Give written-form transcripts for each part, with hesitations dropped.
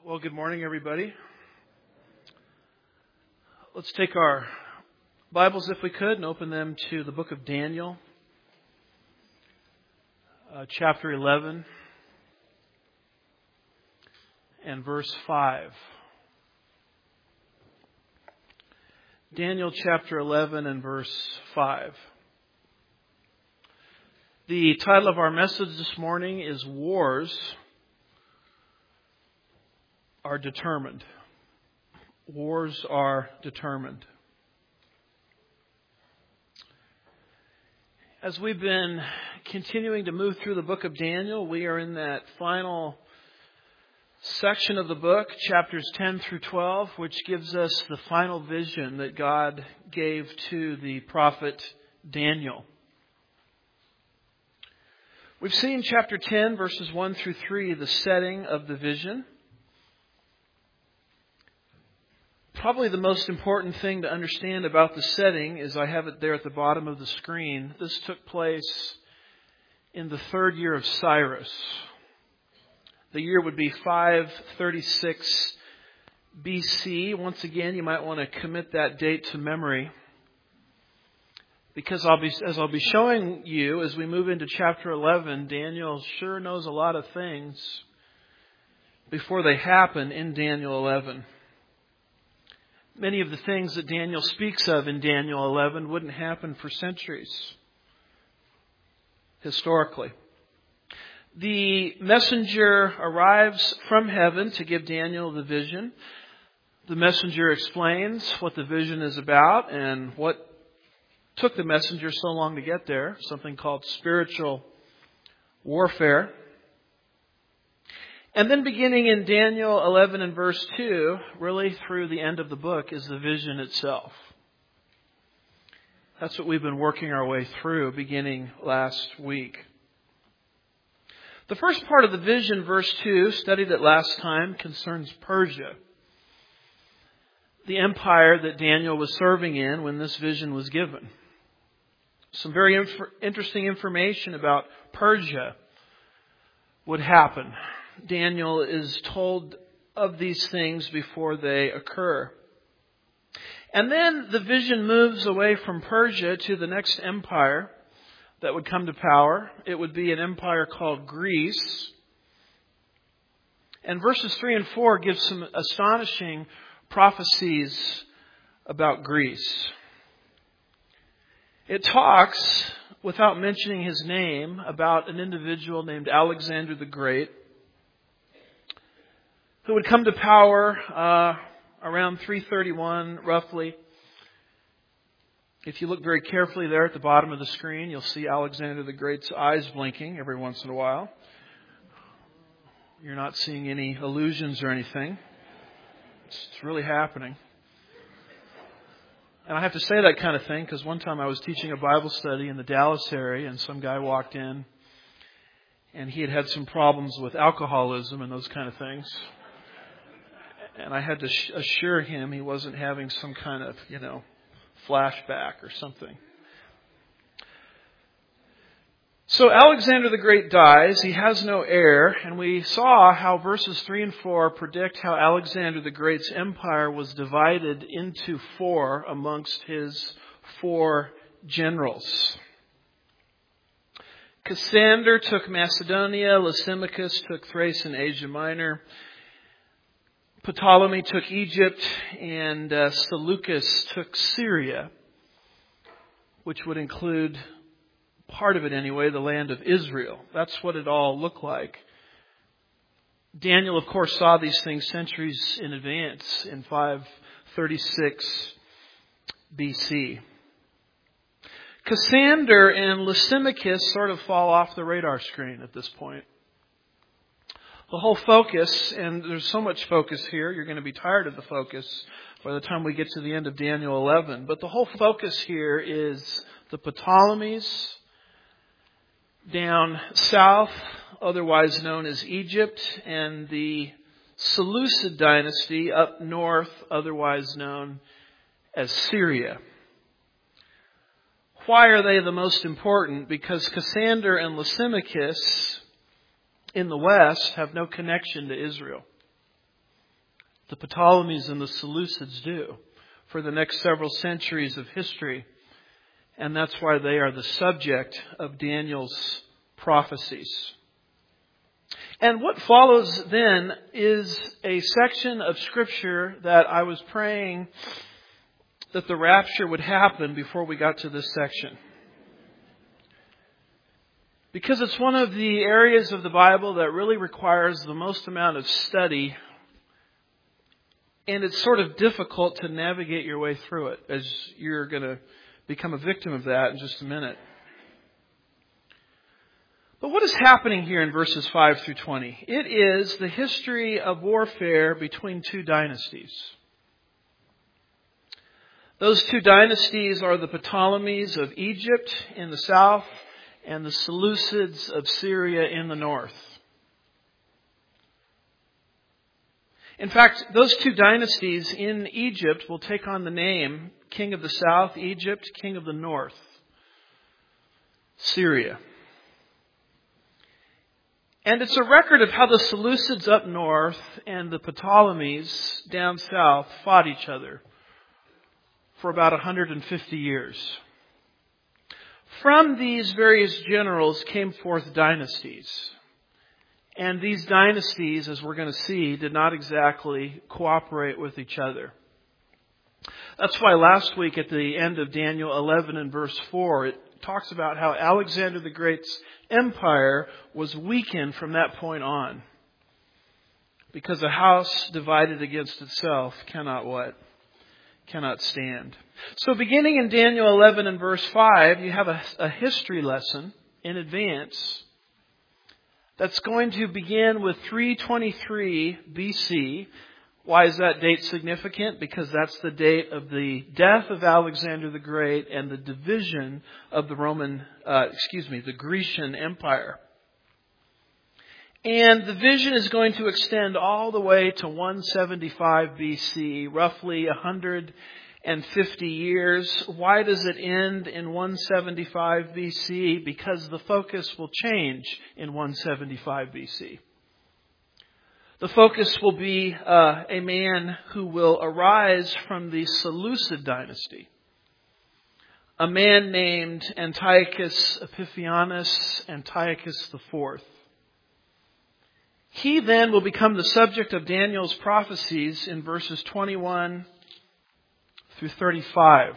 Well, good morning, everybody. Let's take our Bibles, if we could, and open them to the book of Daniel, chapter 11, and verse 5. Daniel chapter 11 and verse 5. The title of our message this morning is Wars Are Determined. Wars are determined. As we've been continuing to move through the book of Daniel, we are in that final section of the book, chapters 10 through 12, which gives us the final vision that God gave to the prophet Daniel. We've seen chapter 10, verses 1 through 3, the setting of the vision. Probably the most important thing to understand about the setting is I have it there at the bottom of the screen. This took place in the third year of Cyrus. The year would be 536 BC. Once again, you might want to commit that date to memory, because as I'll be showing you as we move into chapter 11, Daniel sure knows a lot of things before they happen in Daniel 11. Many of the things that Daniel speaks of in Daniel 11 wouldn't happen for centuries, historically. The messenger arrives from heaven to give Daniel the vision. The messenger explains what the vision is about and what took the messenger so long to get there, something called spiritual warfare. And then beginning in Daniel 11 and verse 2, really through the end of the book, is the vision itself. That's what we've been working our way through beginning last week. The first part of the vision, verse 2, studied it last time, concerns Persia, the empire that Daniel was serving in when this vision was given. Some very interesting information about Persia would happen. Daniel is told of these things before they occur. And then the vision moves away from Persia to the next empire that would come to power. It would be an empire called Greece. And verses 3 and 4 give some astonishing prophecies about Greece. It talks, without mentioning his name, about an individual named Alexander the Great, who would come to power around 331, roughly. If you look very carefully there at the bottom of the screen, you'll see Alexander the Great's eyes blinking every once in a while. You're not seeing any illusions or anything. It's really happening. And I have to say that kind of thing because one time I was teaching a Bible study in the Dallas area and some guy walked in and he had some problems with alcoholism and those kind of things. And I had to assure him he wasn't having some kind of, flashback or something. So Alexander the Great dies. He has no heir. And we saw how verses 3 and 4 predict how Alexander the Great's empire was divided into four amongst his four generals. Cassander took Macedonia. Lysimachus took Thrace and Asia Minor. Ptolemy took Egypt, and Seleucus took Syria, which would include, part of it anyway, the land of Israel. That's what it all looked like. Daniel, of course, saw these things centuries in advance in 536 BC. Cassander and Lysimachus sort of fall off the radar screen at this point. The whole focus, and there's so much focus here, you're going to be tired of the focus by the time we get to the end of Daniel 11. But the whole focus here is the Ptolemies down south, otherwise known as Egypt, and the Seleucid dynasty up north, otherwise known as Syria. Why are they the most important? Because Cassander and Lysimachus in the West have no connection to Israel. The Ptolemies and the Seleucids do for the next several centuries of history. And that's why they are the subject of Daniel's prophecies. And what follows then is a section of Scripture that I was praying that the rapture would happen before we got to this section. Because it's one of the areas of the Bible that really requires the most amount of study. And it's sort of difficult to navigate your way through it, as you're going to become a victim of that in just a minute. But what is happening here in verses 5 through 20? It is the history of warfare between two dynasties. Those two dynasties are the Ptolemies of Egypt in the south and the Seleucids of Syria in the north. In fact, those two dynasties in Egypt will take on the name King of the South, Egypt, King of the North, Syria. And it's a record of how the Seleucids up north and the Ptolemies down south fought each other for about 150 years. From these various generals came forth dynasties. And these dynasties, as we're going to see, did not exactly cooperate with each other. That's why last week at the end of Daniel 11 and verse 4, it talks about how Alexander the Great's empire was weakened from that point on. Because a house divided against itself cannot what? Cannot stand. So beginning in Daniel 11 and verse 5, you have a history lesson in advance that's going to begin with 323 BC. Why is that date significant? Because that's the date of the death of Alexander the Great and the division of the the Grecian Empire. And the vision is going to extend all the way to 175 BC, roughly 150 years. Why does it end in 175 BC? Because the focus will change in 175 BC. The focus will be a man who will arise from the Seleucid dynasty. A man named Antiochus Epiphanes Antiochus IV. He then will become the subject of Daniel's prophecies in verses 21 through 35.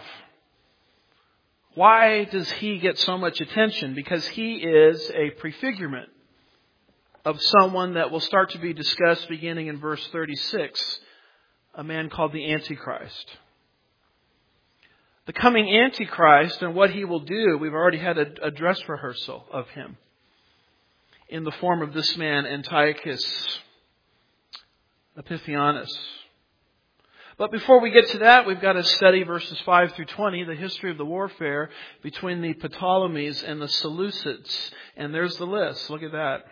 Why does he get so much attention? Because he is a prefigurement of someone that will start to be discussed beginning in verse 36, a man called the Antichrist. The coming Antichrist and what he will do, we've already had a dress rehearsal of him in the form of this man, Antiochus Epiphanes. But before we get to that, we've got to study verses 5 through 20, the history of the warfare between the Ptolemies and the Seleucids. And there's the list. Look at that.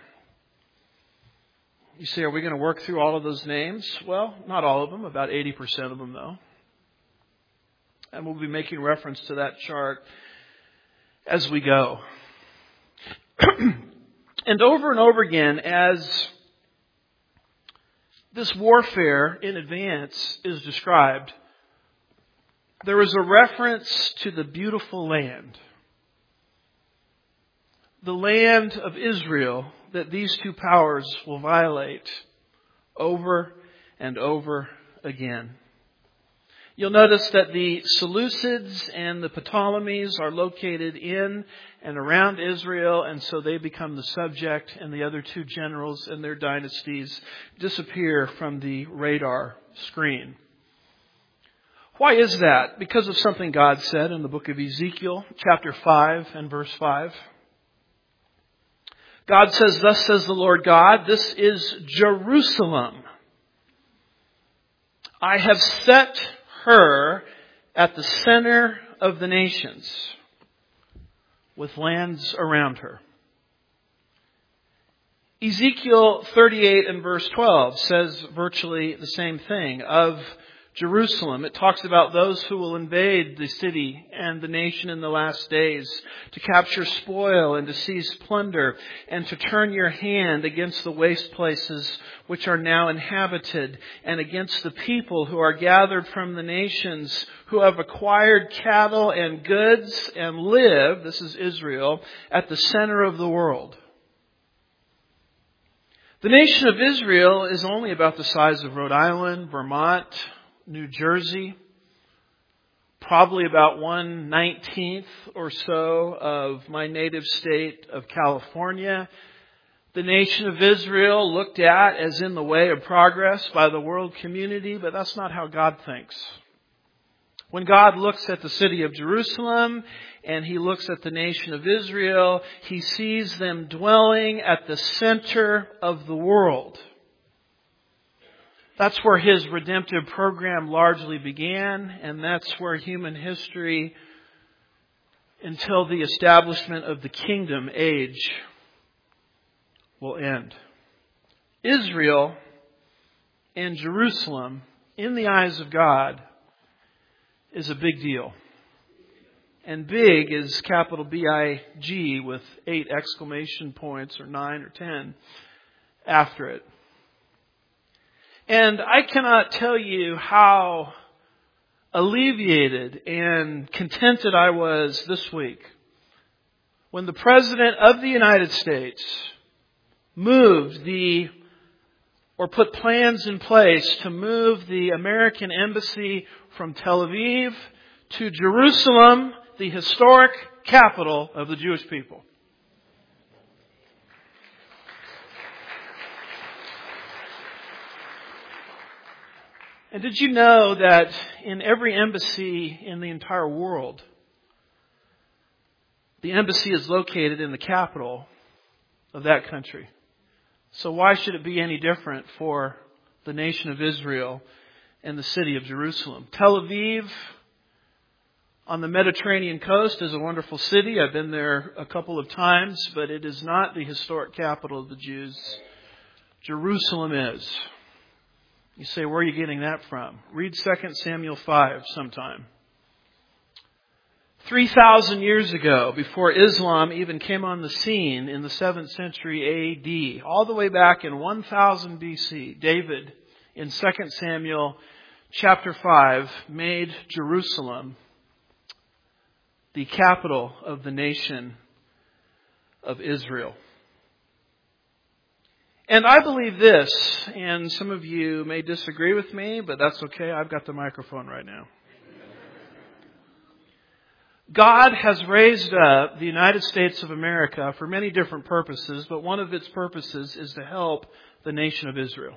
You say, are we going to work through all of those names? Well, not all of them, about 80% of them though. And we'll be making reference to that chart as we go. And over again, as this warfare in advance is described, there is a reference to the beautiful land. The land of Israel that these two powers will violate over and over again. You'll notice that the Seleucids and the Ptolemies are located in and around Israel, and so they become the subject, and the other two generals and their dynasties disappear from the radar screen. Why is that? Because of something God said in the book of Ezekiel, chapter 5 and verse 5. God says, "Thus says the Lord God, this is Jerusalem. I have set her at the center of the nations, with lands around her." Ezekiel 38 and verse 12 says virtually the same thing of Jerusalem. It talks about those who will invade the city and the nation in the last days, to capture spoil and to seize plunder, and to turn your hand against the waste places which are now inhabited, and against the people who are gathered from the nations, who have acquired cattle and goods and live, this is Israel, at the center of the world. The nation of Israel is only about the size of Rhode Island, Vermont, New Jersey, probably about 1/19 or so of my native state of California. The nation of Israel looked at as in the way of progress by the world community, but that's not how God thinks. When God looks at the city of Jerusalem and He looks at the nation of Israel, He sees them dwelling at the center of the world. That's where His redemptive program largely began, and that's where human history, until the establishment of the kingdom age, will end. Israel and Jerusalem, in the eyes of God, is a big deal. And big is capital B-I-G with 8 exclamation points or 9 or 10 after it. And I cannot tell you how alleviated and contented I was this week when the President of the United States put plans in place to move the American embassy from Tel Aviv to Jerusalem, the historic capital of the Jewish people. And did you know that in every embassy in the entire world, the embassy is located in the capital of that country? So why should it be any different for the nation of Israel and the city of Jerusalem? Tel Aviv on the Mediterranean coast is a wonderful city. I've been there a couple of times, but it is not the historic capital of the Jews. Jerusalem is. You say, where are you getting that from? Read 2 Samuel 5 sometime. 3,000 years ago, before Islam even came on the scene in the 7th century A.D., all the way back in 1000 B.C., David, in 2 Samuel chapter 5, made Jerusalem the capital of the nation of Israel. And I believe this, and some of you may disagree with me, but that's okay. I've got the microphone right now. God has raised up the United States of America for many different purposes, but one of its purposes is to help the nation of Israel.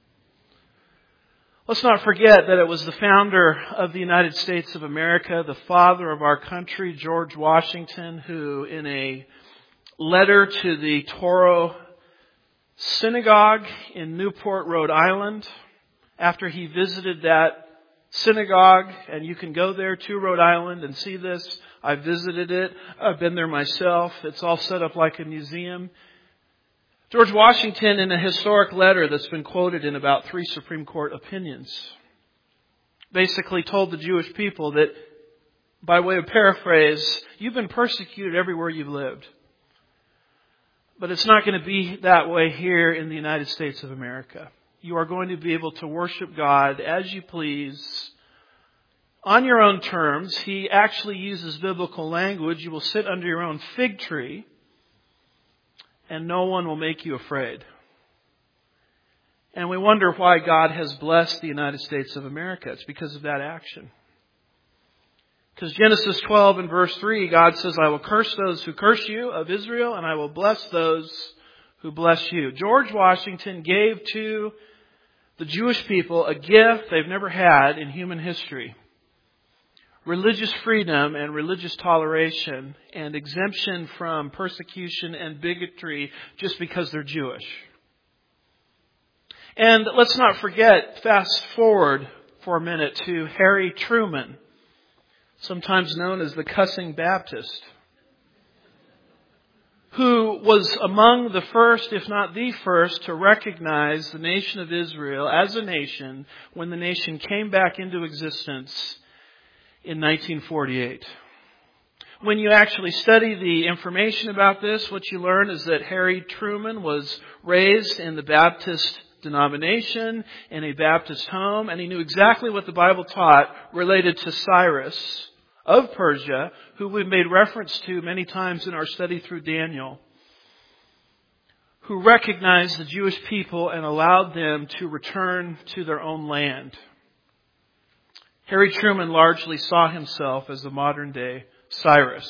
Let's not forget that it was the founder of the United States of America, the father of our country, George Washington, who in a letter to the Toro Synagogue in Newport, Rhode Island, after he visited that synagogue, and you can go there to Rhode Island and see this. I visited it. I've been there myself. It's all set up like a museum. George Washington, in a historic letter that's been quoted in about 3 Supreme Court opinions, basically told the Jewish people that, by way of paraphrase, you've been persecuted everywhere you've lived. But it's not going to be that way here in the United States of America. You are going to be able to worship God as you please, on your own terms. He actually uses biblical language. You will sit under your own fig tree, and no one will make you afraid. And we wonder why God has blessed the United States of America. It's because of that action. Because Genesis 12 and verse 3, God says, I will curse those who curse you of Israel, and I will bless those who bless you. George Washington gave to the Jewish people a gift they've never had in human history. Religious freedom and religious toleration and exemption from persecution and bigotry just because they're Jewish. And let's not forget, fast forward for a minute to Harry Truman, sometimes known as the Cussing Baptist. who was among the first, if not the first, to recognize the nation of Israel as a nation when the nation came back into existence in 1948. When you actually study the information about this, what you learn is that Harry Truman was raised in the Baptist denomination, in a Baptist home, and he knew exactly what the Bible taught related to Cyrus of Persia, who we've made reference to many times in our study through Daniel, who recognized the Jewish people and allowed them to return to their own land. Harry Truman largely saw himself as the modern day Cyrus.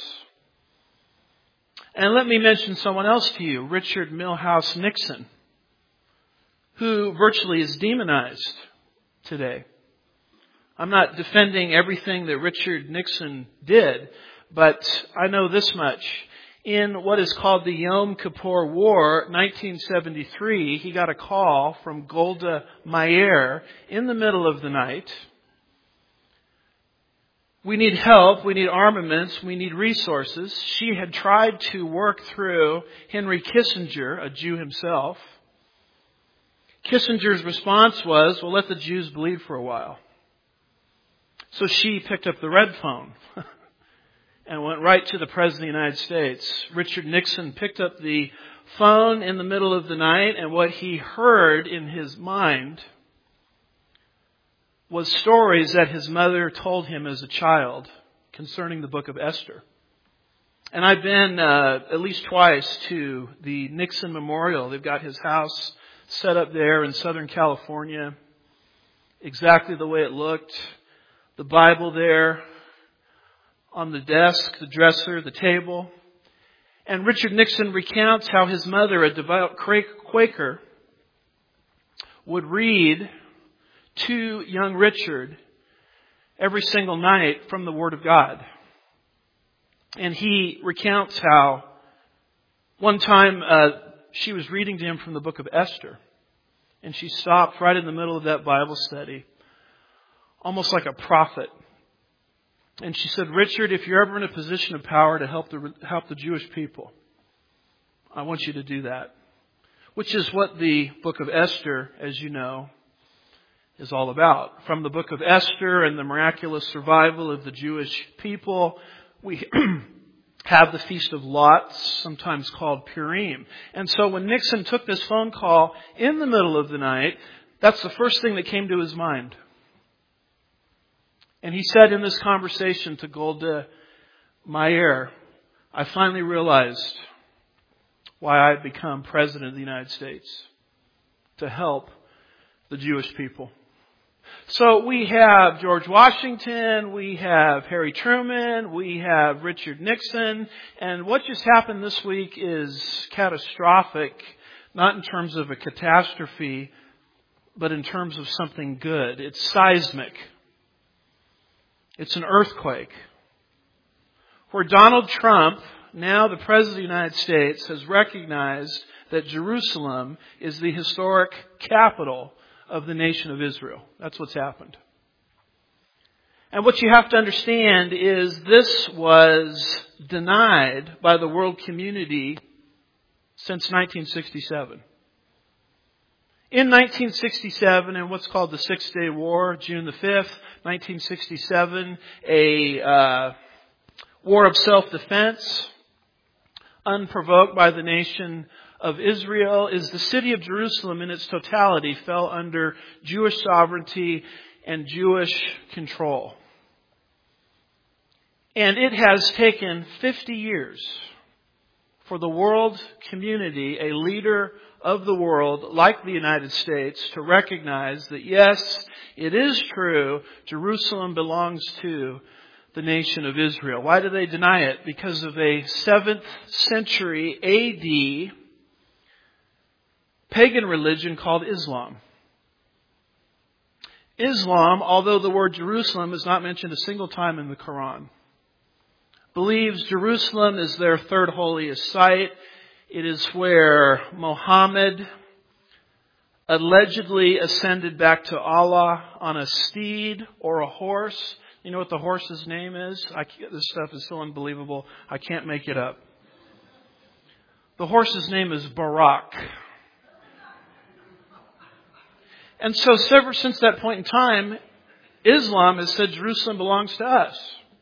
And let me mention someone else to you, Richard Milhous Nixon, who virtually is demonized today. I'm not defending everything that Richard Nixon did, but I know this much. In what is called the Yom Kippur War, 1973, he got a call from Golda Meir in the middle of the night. We need help, we need armaments, we need resources. She had tried to work through Henry Kissinger, a Jew himself. Kissinger's response was, well, let the Jews bleed for a while. So she picked up the red phone and went right to the President of the United States. Richard Nixon picked up the phone in the middle of the night, and what he heard in his mind was stories that his mother told him as a child concerning the book of Esther. And I've been at least twice to the Nixon Memorial. They've got his house set up there in Southern California, exactly the way it looked. The Bible there on the desk, the dresser, the table. And Richard Nixon recounts how his mother, a devout Quaker, would read to young Richard every single night from the Word of God. And he recounts how one time she was reading to him from the book of Esther. And she stopped right in the middle of that Bible study, almost like a prophet. And she said, Richard, if you're ever in a position of power to help the Jewish people, I want you to do that. Which is what the book of Esther, as you know, is all about. From the book of Esther and the miraculous survival of the Jewish people, we have the Feast of Lots, sometimes called Purim. And so when Nixon took this phone call in the middle of the night, that's the first thing that came to his mind. And he said in this conversation to Golda Meir, I finally realized why I had become President of the United States, to help the Jewish people. So we have George Washington, we have Harry Truman, we have Richard Nixon, and what just happened this week is catastrophic, not in terms of a catastrophe, but in terms of something good. It's seismic. It's an earthquake. Where Donald Trump, now the President of the United States, has recognized that Jerusalem is the historic capital of the nation of Israel. That's what's happened. And what you have to understand is this was denied by the world community since 1967. In 1967, in what's called the Six-Day War, June the 5th, 1967, a war of self-defense, unprovoked by the nation of Israel, is the city of Jerusalem in its totality fell under Jewish sovereignty and Jewish control. And it has taken 50 years for the world community, a leader of the world like the United States, to recognize that yes, it is true, Jerusalem belongs to the nation of Israel. Why do they deny it? Because of a 7th century AD pagan religion called Islam. Islam, although the word Jerusalem is not mentioned a single time in the Quran, believes Jerusalem is their third holiest site. It is where Muhammad allegedly ascended back to Allah on a steed or a horse. You know what the horse's name is? This stuff is so unbelievable, I can't make it up. The horse's name is Barak. And so ever since that point in time, Islam has said Jerusalem belongs to us.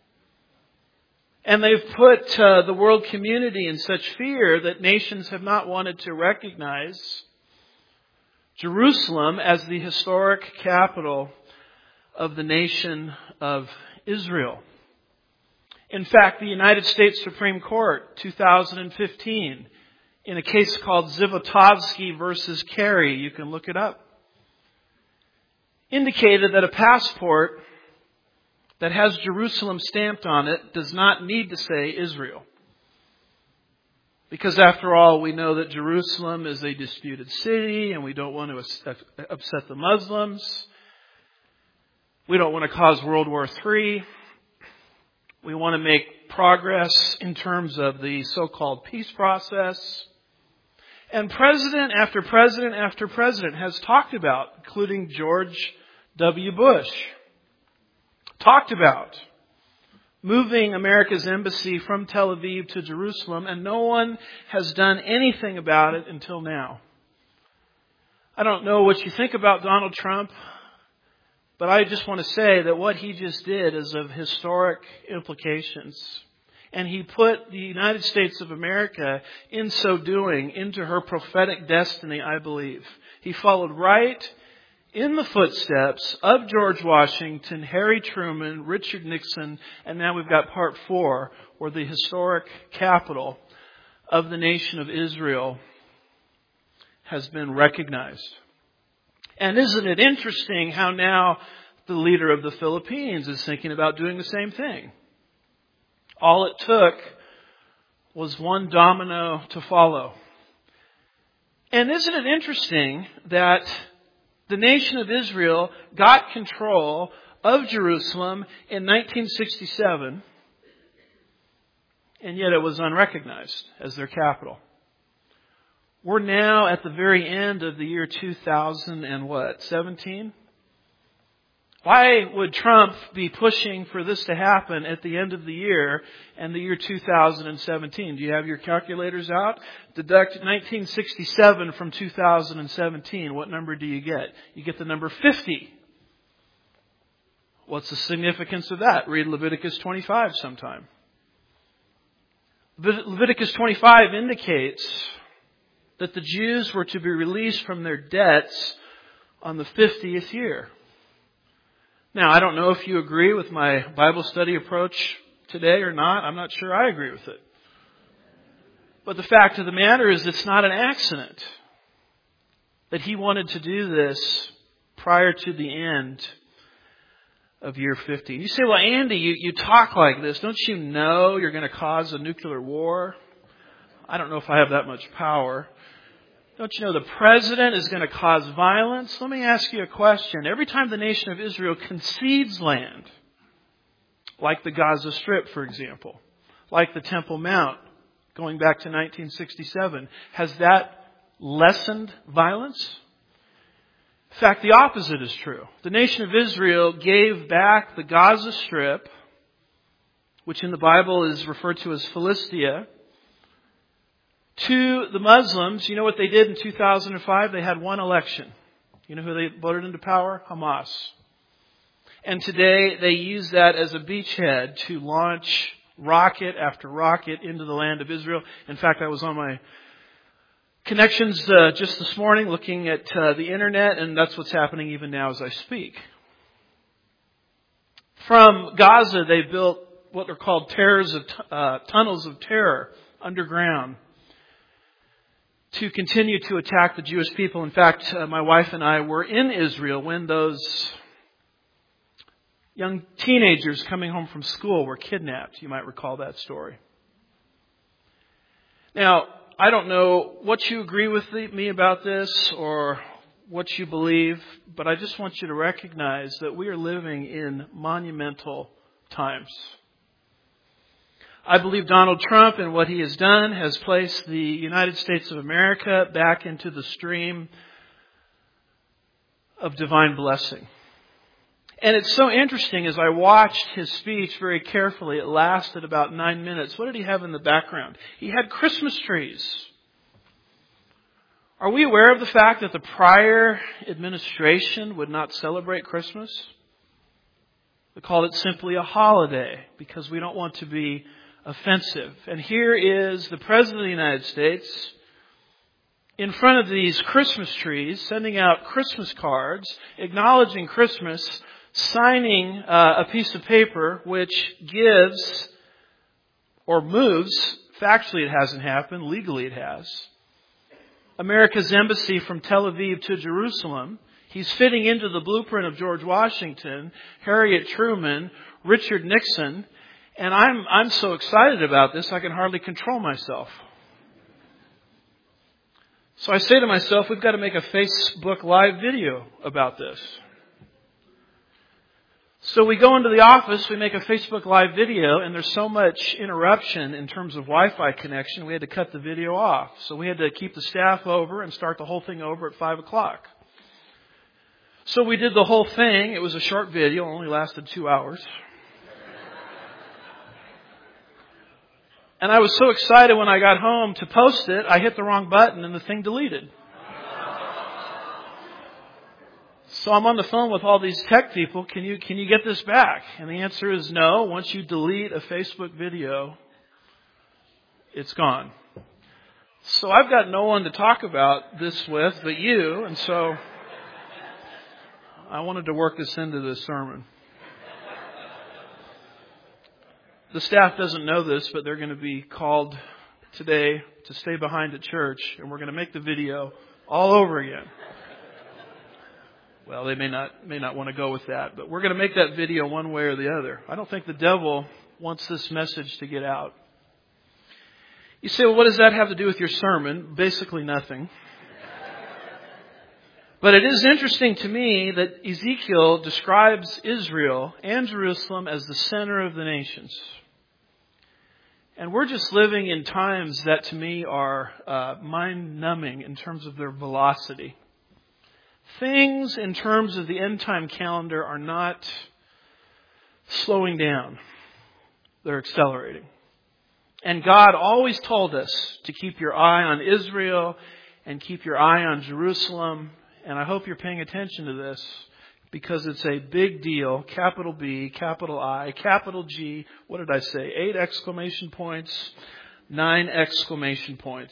And they've put the world community in such fear that nations have not wanted to recognize Jerusalem as the historic capital of the nation of Israel. In fact, the United States Supreme Court, 2015, in a case called Zivotofsky versus Kerry, you can look it up, indicated that a passport that has Jerusalem stamped on it does not need to say Israel. Because after all, we know that Jerusalem is a disputed city and we don't want to upset the Muslims. We don't want to cause World War III. We want to make progress in terms of the so-called peace process. And president after president after president has talked about, including George W. Bush, talked about moving America's embassy from Tel Aviv to Jerusalem, and no one has done anything about it until now. I don't know what you think about Donald Trump, but I just want to say that what he just did is of historic implications. And he put the United States of America, in so doing, into her prophetic destiny, I believe. He followed right in the footsteps of George Washington, Harry Truman, Richard Nixon, and now we've got part 4, where the historic capital of the nation of Israel has been recognized. And isn't it interesting how now the leader of the Philippines is thinking about doing the same thing? All it took was one domino to follow. And isn't it interesting that the nation of Israel got control of Jerusalem in 1967, and yet it was unrecognized as their capital. We're now at the very end of the year 2017. Why would Trump be pushing for this to happen at the end of the year and the year 2017? Do you have your calculators out? Deduct 1967 from 2017. What number do you get? You get the number 50. What's the significance of that? Read Leviticus 25 sometime. Leviticus 25 indicates that the Jews were to be released from their debts on the 50th year. Now, I don't know if you agree with my Bible study approach today or not. I'm not sure I agree with it. But the fact of the matter is it's not an accident that he wanted to do this prior to the end of year 50. You say, well, Andy, you talk like this. Don't you know you're going to cause a nuclear war? I don't know if I have that much power. Don't you know the president is going to cause violence? Let me ask you a question. Every time the nation of Israel concedes land, like the Gaza Strip, for example, like the Temple Mount, going back to 1967, has that lessened violence? In fact, the opposite is true. The nation of Israel gave back the Gaza Strip, which in the Bible is referred to as Philistia, to the Muslims. You know what they did in 2005? They had one election. You know who they voted into power? Hamas. And today they use that as a beachhead to launch rocket after rocket into the land of Israel. In fact, I was on my connections just this morning looking at the internet, and that's what's happening even now as I speak. From Gaza, they built what are called tunnels of terror underground to continue to attack the Jewish people. In fact, my wife and I were in Israel when those young teenagers coming home from school were kidnapped. You might recall that story. Now, I don't know what you agree with me about this or what you believe, but I just want you to recognize that we are living in monumental times. I believe Donald Trump and what he has done has placed the United States of America back into the stream of divine blessing. And it's so interesting as I watched his speech very carefully. It lasted about 9 minutes. What did he have in the background? He had Christmas trees Are we aware of the fact that the prior administration would not celebrate Christmas? They called it simply a holiday because we don't want to be offensive. And here is the President of the United States in front of these Christmas trees, sending out Christmas cards, acknowledging Christmas, signing a piece of paper which gives or moves, factually it hasn't happened, legally it has, America's embassy from Tel Aviv to Jerusalem. He's fitting into the blueprint of George Washington, Harriet Truman, Richard Nixon, and I'm so excited about this I can hardly control myself. So I say to myself, we've got to make a Facebook Live video about this. So we go into the office, we make a Facebook Live video, and there's so much interruption in terms of Wi-Fi connection, we had to cut the video off. So we had to keep the staff over and start the whole thing over at 5 o'clock. So we did the whole thing. It was a short video, only lasted 2 hours. And I was so excited when I got home to post it, I hit the wrong button and the thing deleted. So I'm on the phone with all these tech people. Can you get this back? And the answer is no. Once you delete a Facebook video, it's gone. So I've got no one to talk about this with but you. And so I wanted to work this into this sermon. The staff doesn't know this, but they're going to be called today to stay behind at church. And we're going to make the video all over again. Well, they may not want to go with that, but we're going to make that video one way or the other. I don't think the devil wants this message to get out. You say, well, what does that have to do with your sermon? Basically nothing. But it is interesting to me that Ezekiel describes Israel and Jerusalem as the center of the nations. And we're just living in times that to me are mind-numbing in terms of their velocity. Things in terms of the end time calendar are not slowing down. They're accelerating. And God always told us to keep your eye on Israel and keep your eye on Jerusalem. And I hope you're paying attention to this because it's a big deal. Capital B, capital I, capital G. What did I say? 8 exclamation points, 9 exclamation points.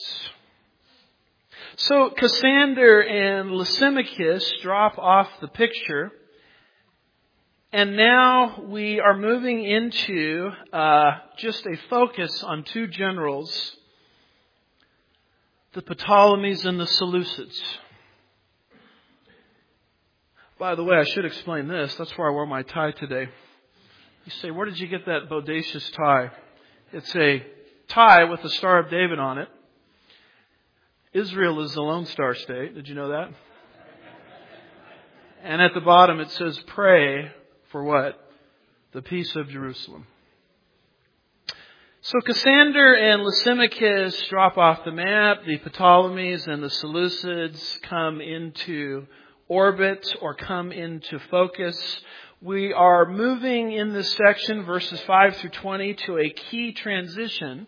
So Cassander and Lysimachus drop off the picture. And now we are moving into just a focus on 2 generals, the Ptolemies and the Seleucids. By the way, I should explain this. That's why I wore my tie today. You say, where did you get that bodacious tie? It's a tie with the Star of David on it. Israel is the Lone Star State. Did you know that? And at the bottom it says, pray for what? The peace of Jerusalem. So Cassander and Lysimachus drop off the map. The Ptolemies and the Seleucids come into orbit or come into focus. We are moving in this section, verses 5 through 20, to a key transition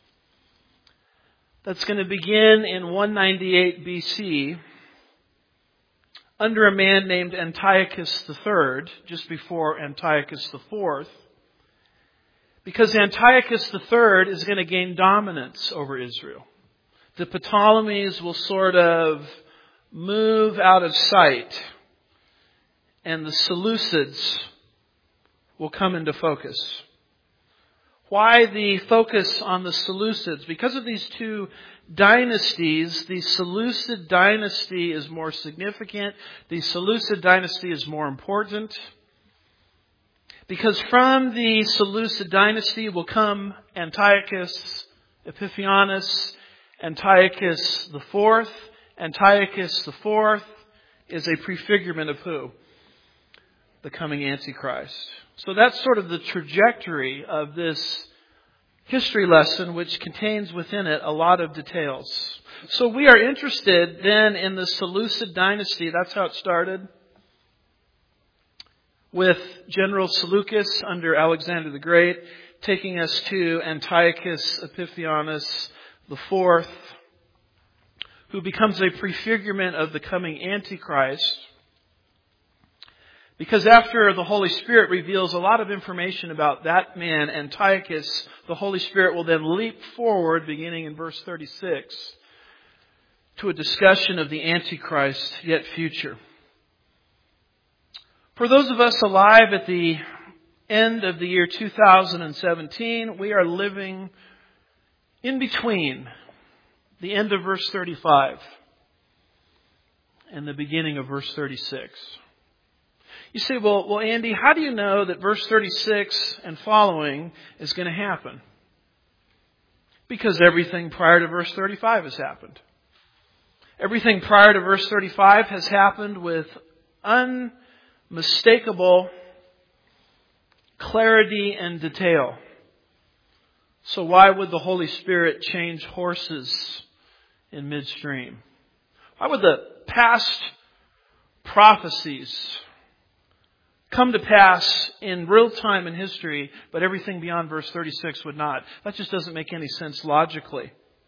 that's going to begin in 198 BC under a man named Antiochus III, just before Antiochus IV, because Antiochus III is going to gain dominance over Israel. The Ptolemies will sort of move out of sight, and the Seleucids will come into focus. Why the focus on the Seleucids? Because of these 2 dynasties, the Seleucid dynasty is more significant. The Seleucid dynasty is more important. Because from the Seleucid dynasty will come Antiochus Epiphanes, Antiochus IV. Antiochus IV is a prefigurement of who? The coming Antichrist. So that's sort of the trajectory of this history lesson, which contains within it a lot of details. So we are interested then in the Seleucid dynasty. That's how it started, with General Seleucus under Alexander the Great, taking us to Antiochus Epiphanes IV, who becomes a prefigurement of the coming Antichrist. Because after the Holy Spirit reveals a lot of information about that man, Antiochus, the Holy Spirit will then leap forward, beginning in verse 36, to a discussion of the Antichrist yet future. For those of us alive at the end of the year 2017, we are living in between the end of verse 35 and the beginning of verse 36. You say, well, Andy, how do you know that verse 36 and following is going to happen? Because everything prior to verse 35 has happened. Everything prior to verse 35 has happened with unmistakable clarity and detail. So why would the Holy Spirit change horses in midstream? Why would the past prophecies come to pass in real time in history, but everything beyond verse 36 would not? That just doesn't make any sense logically.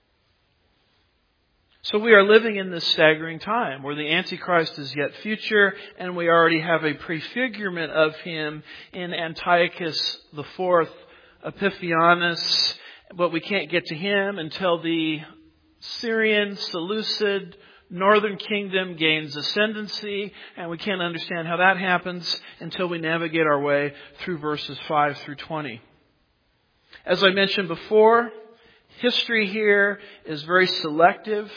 So we are living in this staggering time where the Antichrist is yet future, and we already have a prefigurement of him in Antiochus IV Epiphanes, but we can't get to him until the Syrian Seleucid northern kingdom gains ascendancy, and we can't understand how that happens until we navigate our way through verses 5 through 20. As I mentioned before, history here is very selective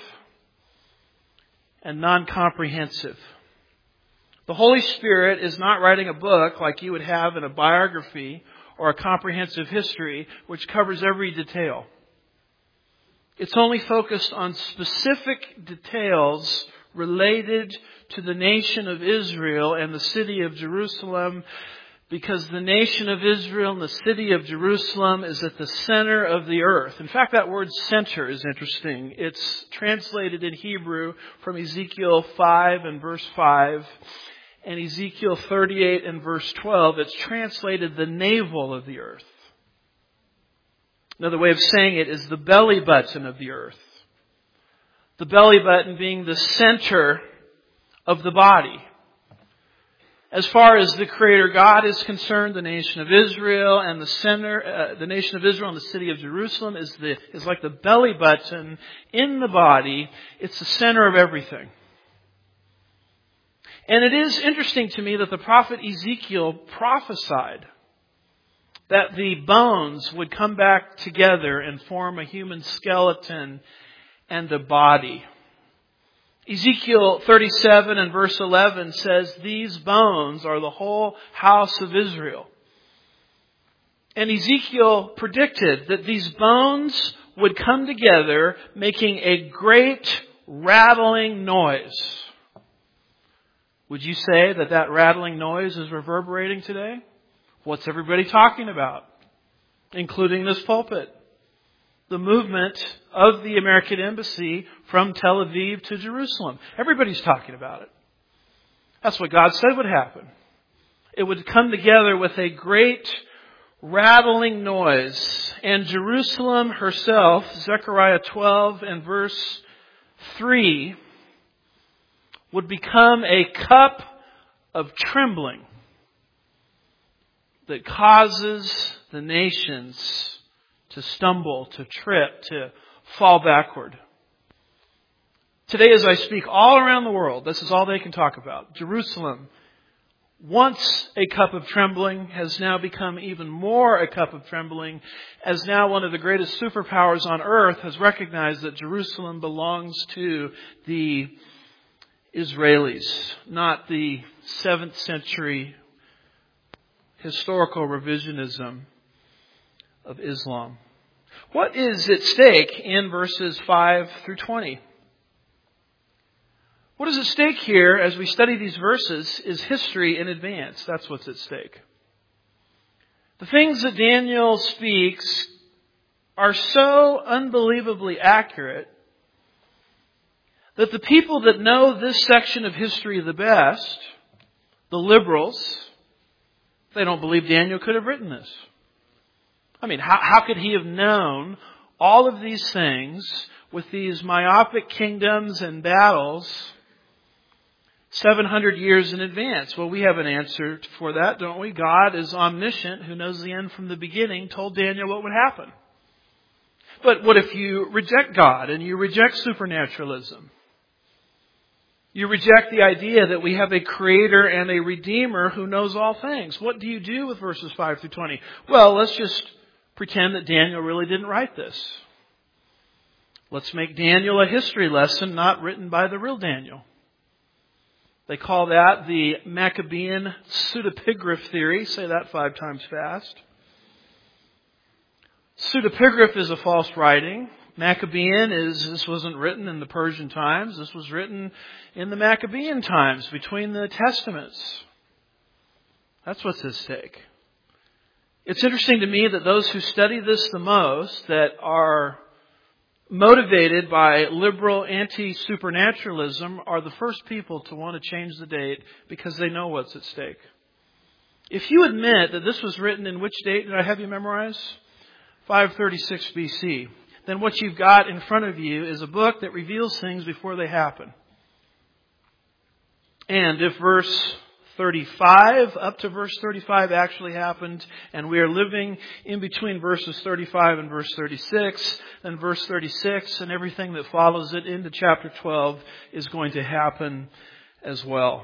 and non-comprehensive. The Holy Spirit is not writing a book like you would have in a biography or a comprehensive history which covers every detail. It's only focused on specific details related to the nation of Israel and the city of Jerusalem, because the nation of Israel and the city of Jerusalem is at the center of the earth. In fact, that word center is interesting. It's translated in Hebrew from Ezekiel 5 and verse 5 and Ezekiel 38 and verse 12. It's translated the navel of the earth. Another way of saying it is the belly button of the earth. The belly button being the center of the body. As far as the Creator God is concerned, the nation of Israel and the nation of Israel and the city of Jerusalem is like the belly button in the body. It's the center of everything. And it is interesting to me that the prophet Ezekiel prophesied that the bones would come back together and form a human skeleton and a body. Ezekiel 37 and verse 11 says, "These bones are the whole house of Israel." And Ezekiel predicted that these bones would come together, making a great rattling noise. Would you say that rattling noise is reverberating today? What's everybody talking about, including this pulpit? The movement of the American Embassy from Tel Aviv to Jerusalem. Everybody's talking about it. That's what God said would happen. It would come together with a great rattling noise. And Jerusalem herself, Zechariah 12 and verse 3, would become a cup of trembling that causes the nations to stumble, to trip, to fall backward. Today, as I speak all around the world, this is all they can talk about. Jerusalem, once a cup of trembling, has now become even more a cup of trembling, as now one of the greatest superpowers on earth has recognized that Jerusalem belongs to the Israelis, not the 7th century historical revisionism of Islam. What is at stake in verses 5 through 20? What is at stake here as we study these verses is history in advance. That's what's at stake. The things that Daniel speaks are so unbelievably accurate that the people that know this section of history the best, the liberals, they don't believe Daniel could have written this. I mean, how could he have known all of these things with these myopic kingdoms and battles 700 years in advance? Well, we have an answer for that, don't we? God is omniscient, who knows the end from the beginning, told Daniel what would happen. But what if you reject God and you reject supernaturalism? You reject the idea that we have a creator and a redeemer who knows all things. What do you do with verses 5 through 20? Well, let's just pretend that Daniel really didn't write this. Let's make Daniel a history lesson not written by the real Daniel. They call that the Maccabean pseudepigraph theory. Say that 5 times fast. Pseudepigraph is a false writing. Maccabean this wasn't written in the Persian times. This was written in the Maccabean times between the Testaments. That's what's at stake. It's interesting to me that those who study this the most, that are motivated by liberal anti-supernaturalism, are the first people to want to change the date because they know what's at stake. If you admit that this was written in which date did I have you memorize? 536 BC. Then what you've got in front of you is a book that reveals things before they happen. And if verse 35, up to verse 35 actually happened, and we are living in between verses 35 and verse 36, then verse 36 and everything that follows it into chapter 12 is going to happen as well.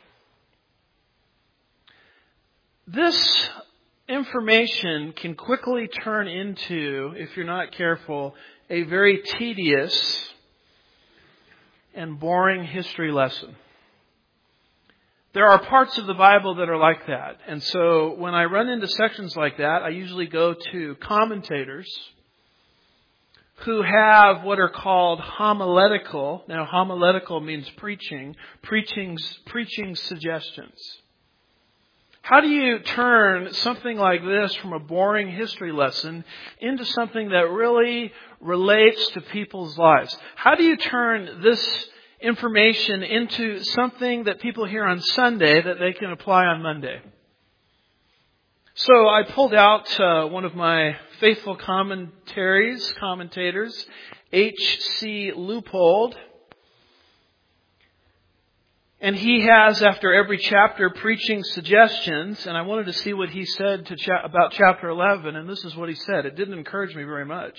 This information can quickly turn into, if you're not careful, a very tedious and boring history lesson. There are parts of the Bible that are like that. And so when I run into sections like that, I usually go to commentators who have what are called homiletical. Now, homiletical means preaching suggestions. How do you turn something like this from a boring history lesson into something that really relates to people's lives? How do you turn this information into something that people hear on Sunday that they can apply on Monday? So I pulled out one of my faithful commentators, H.C. Leupold. And he has, after every chapter, preaching suggestions. And I wanted to see what he said about chapter 11. And this is what he said. It didn't encourage me very much.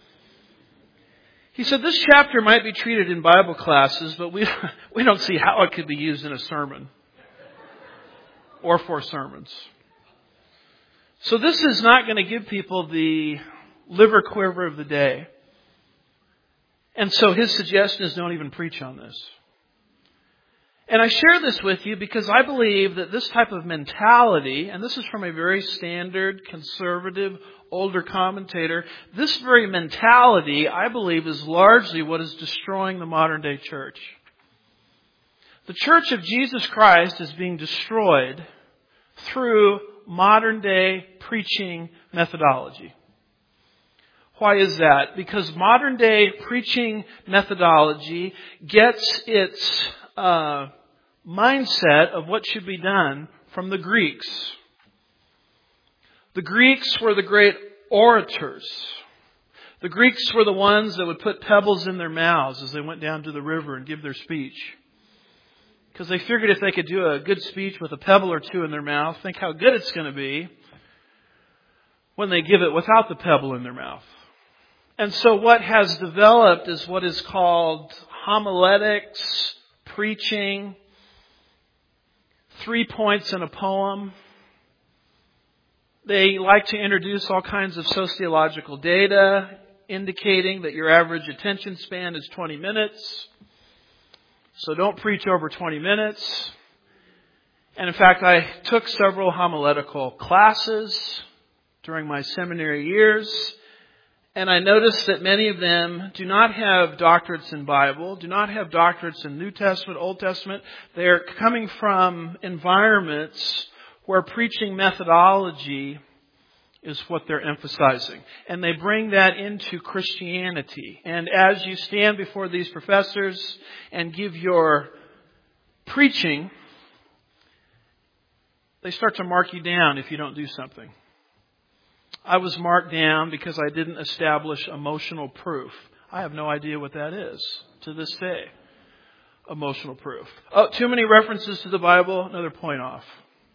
He said, this chapter might be treated in Bible classes, but we don't see how it could be used in a sermon or for sermons. So this is not going to give people the liver quiver of the day. And so his suggestion is don't even preach on this. And I share this with you because I believe that this type of mentality, and this is from a very standard, conservative, older commentator, this very mentality, I believe, is largely what is destroying the modern day church. The Church of Jesus Christ is being destroyed through modern day preaching methodology. Why is that? Because modern day preaching methodology gets its mindset of what should be done from the Greeks. The Greeks were the great orators. The Greeks were the ones that would put pebbles in their mouths as they went down to the river and give their speech. Because they figured if they could do a good speech with a pebble or two in their mouth, think how good it's going to be when they give it without the pebble in their mouth. And so what has developed is what is called homiletics, preaching, 3 points in a poem. They like to introduce all kinds of sociological data indicating that your average attention span is 20 minutes. So don't preach over 20 minutes. And in fact, I took several homiletical classes during my seminary years. And I noticed that many of them do not have doctorates in Bible, do not have doctorates in New Testament, Old Testament. They're coming from environments where preaching methodology is what they're emphasizing. And they bring that into Christianity. And as you stand before these professors and give your preaching, they start to mark you down if you don't do something. I was marked down because I didn't establish emotional proof. I have no idea what that is to this day. Emotional proof. Oh, too many references to the Bible, another point off.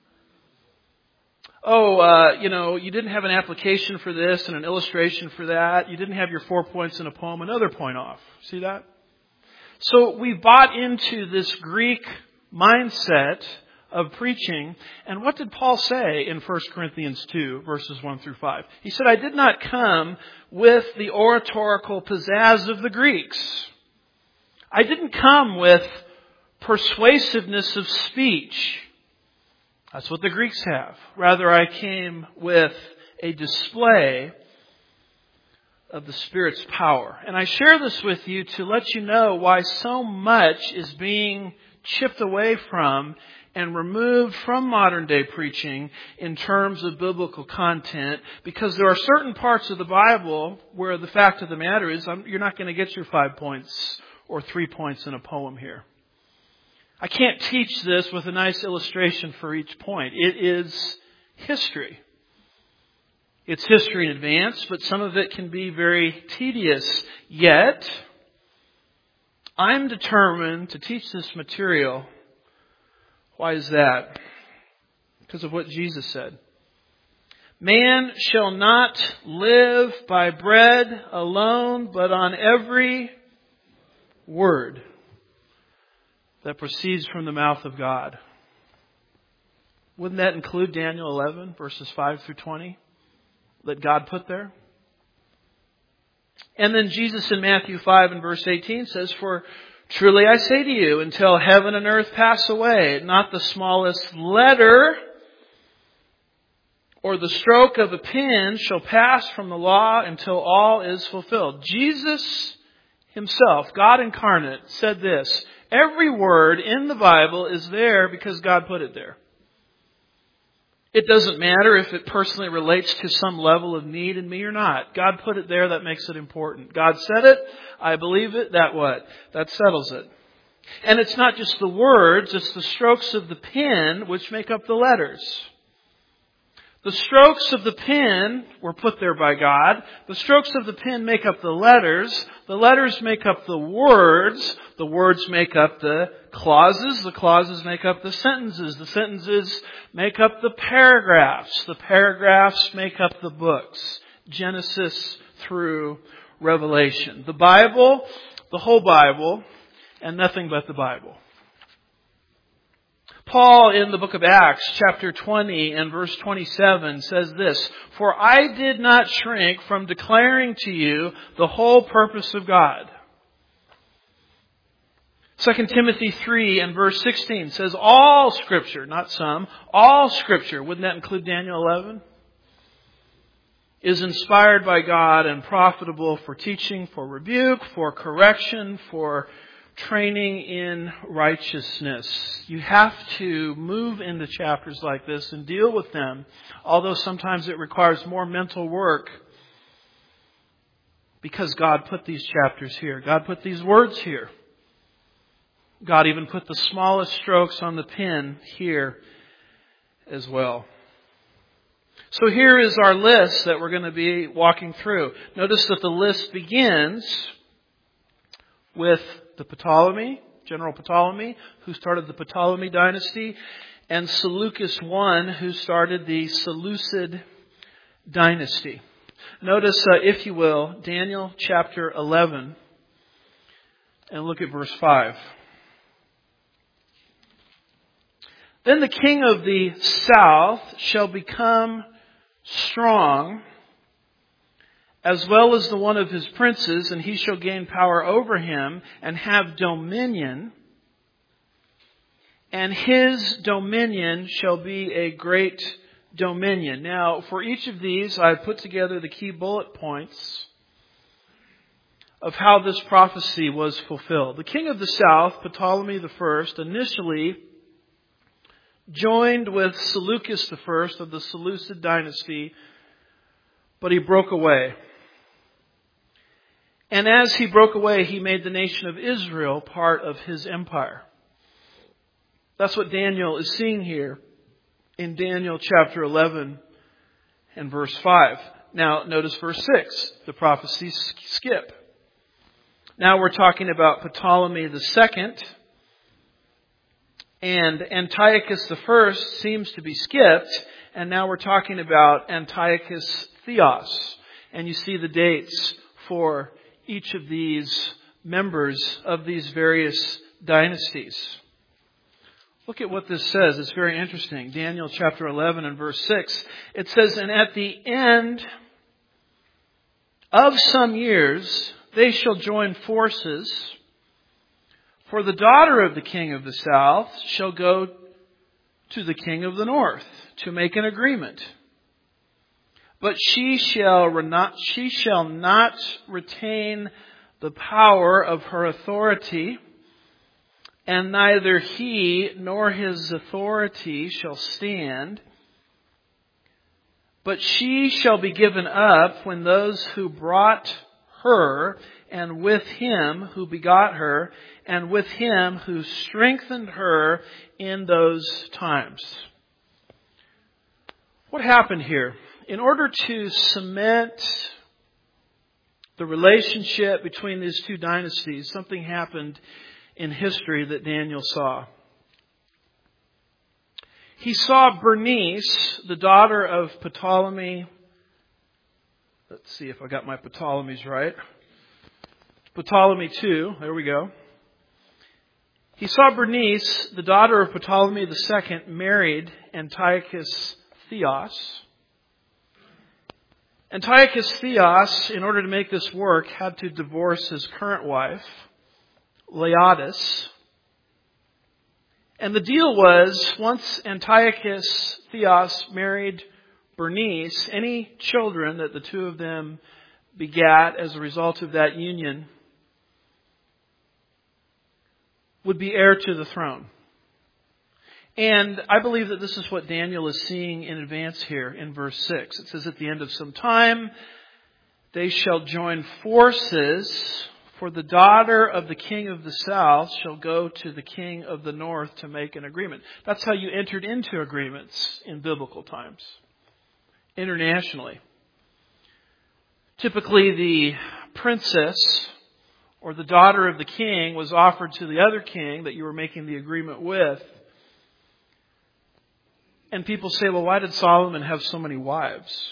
Oh, you didn't have an application for this and an illustration for that. You didn't have your 4 points in a poem, another point off. See that? So we bought into this Greek mindset of preaching. And what did Paul say in 1 Corinthians 2, verses 1 through 5? He said, I did not come with the oratorical pizzazz of the Greeks. I didn't come with persuasiveness of speech. That's what the Greeks have. Rather, I came with a display of the Spirit's power. And I share this with you to let you know why so much is being chipped away from and removed from modern day preaching in terms of biblical content, because there are certain parts of the Bible where the fact of the matter is you're not going to get your 5 points or 3 points in a poem here. I can't teach this with a nice illustration for each point. It is history. It's history in advance, but some of it can be very tedious. Yet, I'm determined to teach this material. Why is that? Because of what Jesus said. Man shall not live by bread alone, but on every word that proceeds from the mouth of God. Wouldn't that include Daniel 11, verses 5 through 20, that God put there? And then Jesus in Matthew 5 and verse 18 says, For truly I say to you, until heaven and earth pass away, not the smallest letter or the stroke of a pen shall pass from the law until all is fulfilled. Jesus Himself, God incarnate, said this. Every word in the Bible is there because God put it there. It doesn't matter if it personally relates to some level of need in me or not. God put it there, that makes it important. God said it, I believe it, that what? That settles it. And it's not just the words, it's the strokes of the pen which make up the letters. The strokes of the pen were put there by God. The strokes of the pen make up the letters. The letters make up the words. The words make up the clauses. The clauses make up the sentences. The sentences make up the paragraphs. The paragraphs make up the books. Genesis through Revelation. The Bible, the whole Bible, and nothing but the Bible. Paul in the book of Acts, chapter 20 and verse 27 says this, For I did not shrink from declaring to you the whole purpose of God. 2 Timothy 3 and verse 16 says, All Scripture, not some, all Scripture, wouldn't that include Daniel 11? Is inspired by God and profitable for teaching, for rebuke, for correction, for training in righteousness. You have to move into chapters like this and deal with them, although sometimes it requires more mental work because God put these chapters here. God put these words here. God even put the smallest strokes on the pen here as well. So here is our list that we're going to be walking through. Notice that the list begins with the Ptolemy, General Ptolemy, who started the Ptolemy dynasty, and Seleucus I, who started the Seleucid dynasty. Notice, if you will, Daniel chapter 11, and look at verse 5. Then the king of the south shall become strong, as well as the one of his princes, and he shall gain power over him and have dominion. And his dominion shall be a great dominion. Now, for each of these, I put together the key bullet points of how this prophecy was fulfilled. The king of the south, Ptolemy I, initially joined with Seleucus I of the Seleucid dynasty, but he broke away. And as he broke away, he made the nation of Israel part of his empire. That's what Daniel is seeing here in Daniel chapter 11 and verse 5. Now, notice verse 6. The prophecies skip. Now we're talking about Ptolemy II. And Antiochus I seems to be skipped. And now we're talking about Antiochus Theos. And you see the dates for each of these members of these various dynasties. Look at what this says. It's very interesting. Daniel chapter 11 and verse 6. It says, "And at the end of some years, they shall join forces. For the daughter of the king of the south shall go to the king of the north to make an agreement. But she shall not retain the power of her authority, and neither he nor his authority shall stand. But she shall be given up when those who brought her, and with him who begot her, and with him who strengthened her in those times." What happened here? In order to cement the relationship between these two dynasties, something happened in history that Daniel saw. He saw Bernice, the daughter of Ptolemy. Let's see if I got my Ptolemies right. Ptolemy II. There we go. He saw Bernice, the daughter of Ptolemy II, married Antiochus Theos. Antiochus Theos, in order to make this work, had to divorce his current wife, Laodice. And the deal was, once Antiochus Theos married Bernice, any children that the two of them begat as a result of that union would be heir to the throne. And I believe that this is what Daniel is seeing in advance here in verse 6. It says, "At the end of some time, they shall join forces, for the daughter of the king of the south shall go to the king of the north to make an agreement." That's how you entered into agreements in biblical times, internationally. Typically, the princess or the daughter of the king was offered to the other king that you were making the agreement with. And people say, well, why did Solomon have so many wives?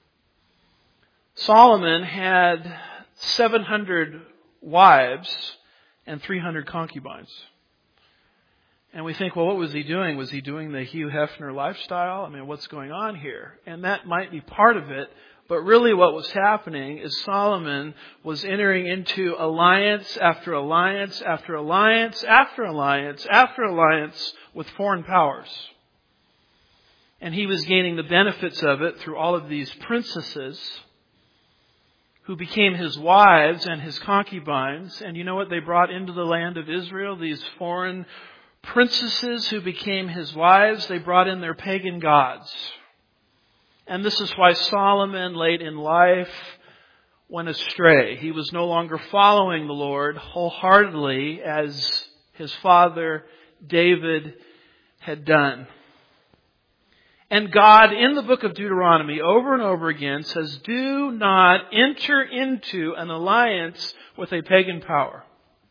Solomon had 700 wives and 300 concubines. And we think, well, what was he doing? Was he doing the Hugh Hefner lifestyle? I mean, what's going on here? And that might be part of it. But really what was happening is Solomon was entering into alliance after alliance after alliance after alliance after alliance with foreign powers. And he was gaining the benefits of it through all of these princesses who became his wives and his concubines. And you know what they brought into the land of Israel? These foreign princesses who became his wives. They brought in their pagan gods. And this is why Solomon late in life went astray. He was no longer following the Lord wholeheartedly as his father David had done. And God, in the book of Deuteronomy, over and over again, says, do not enter into an alliance with a pagan power.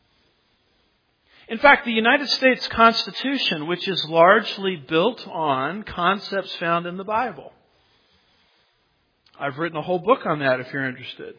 In fact, the United States Constitution, which is largely built on concepts found in the Bible. I've written a whole book on that if you're interested.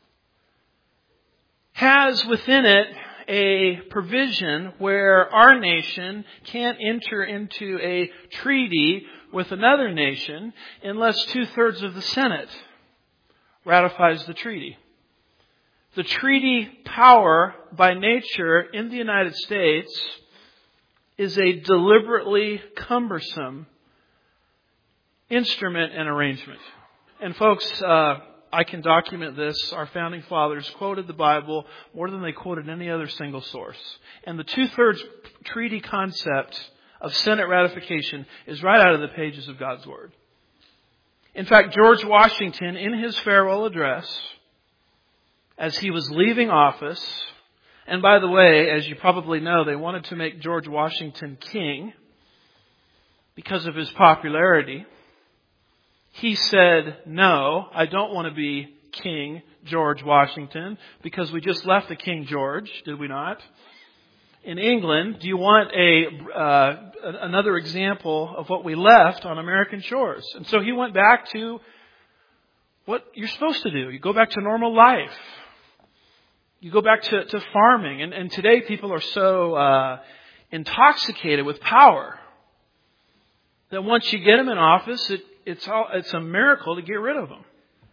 Has within it a provision where our nation can't enter into a treaty with another nation unless 2/3 of the Senate ratifies the treaty. The treaty power by nature in the United States is a deliberately cumbersome instrument and arrangement. And folks, I can document this. Our founding fathers quoted the Bible more than they quoted any other single source. And the 2/3 treaty concept of Senate ratification is right out of the pages of God's Word. In fact, George Washington, in his farewell address, as he was leaving office, and by the way, as you probably know, they wanted to make George Washington king because of his popularity. He said, no, I don't want to be king George Washington, because we just left the King George, did we not? In England, do you want another example of what we left on American shores? And so he went back to what you're supposed to do. You go back to normal life. You go back to farming. And today people are so intoxicated with power that once you get them in office, it's a miracle to get rid of them.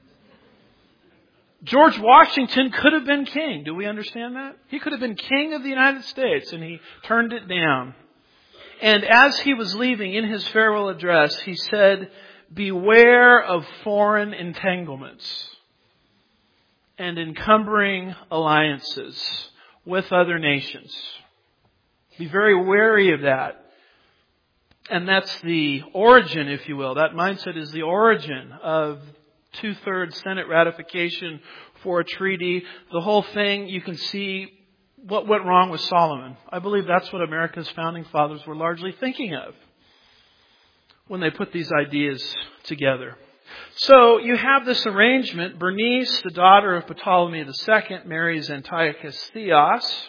George Washington could have been king. Do we understand that? He could have been king of the United States, and he turned it down. And as he was leaving in his farewell address, he said, "Beware of foreign entanglements and encumbering alliances with other nations." Be very wary of that. And that's the origin, if you will. That mindset is the origin of 2/3 Senate ratification for a treaty. The whole thing, you can see what went wrong with Solomon. I believe that's what America's founding fathers were largely thinking of when they put these ideas together. So you have this arrangement. Bernice, the daughter of Ptolemy II, marries Antiochus Theos.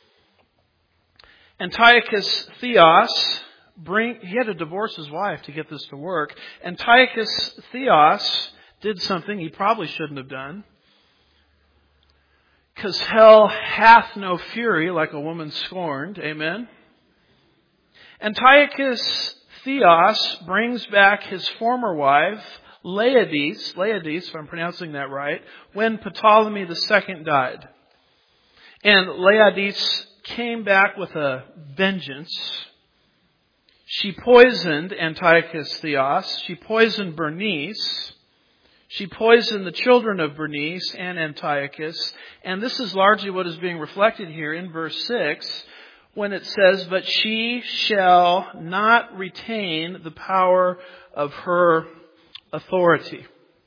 Antiochus Theos, he had to divorce his wife to get this to work. Antiochus Theos did something he probably shouldn't have done. Because hell hath no fury like a woman scorned. Amen. Antiochus Theos brings back his former wife, Laodice, if I'm pronouncing that right, when Ptolemy II died. And Laodice came back with a vengeance. She poisoned Antiochus Theos. She poisoned Bernice. She poisoned the children of Bernice and Antiochus. And this is largely what is being reflected here in verse 6 when it says, "But she shall not retain the power of her authority."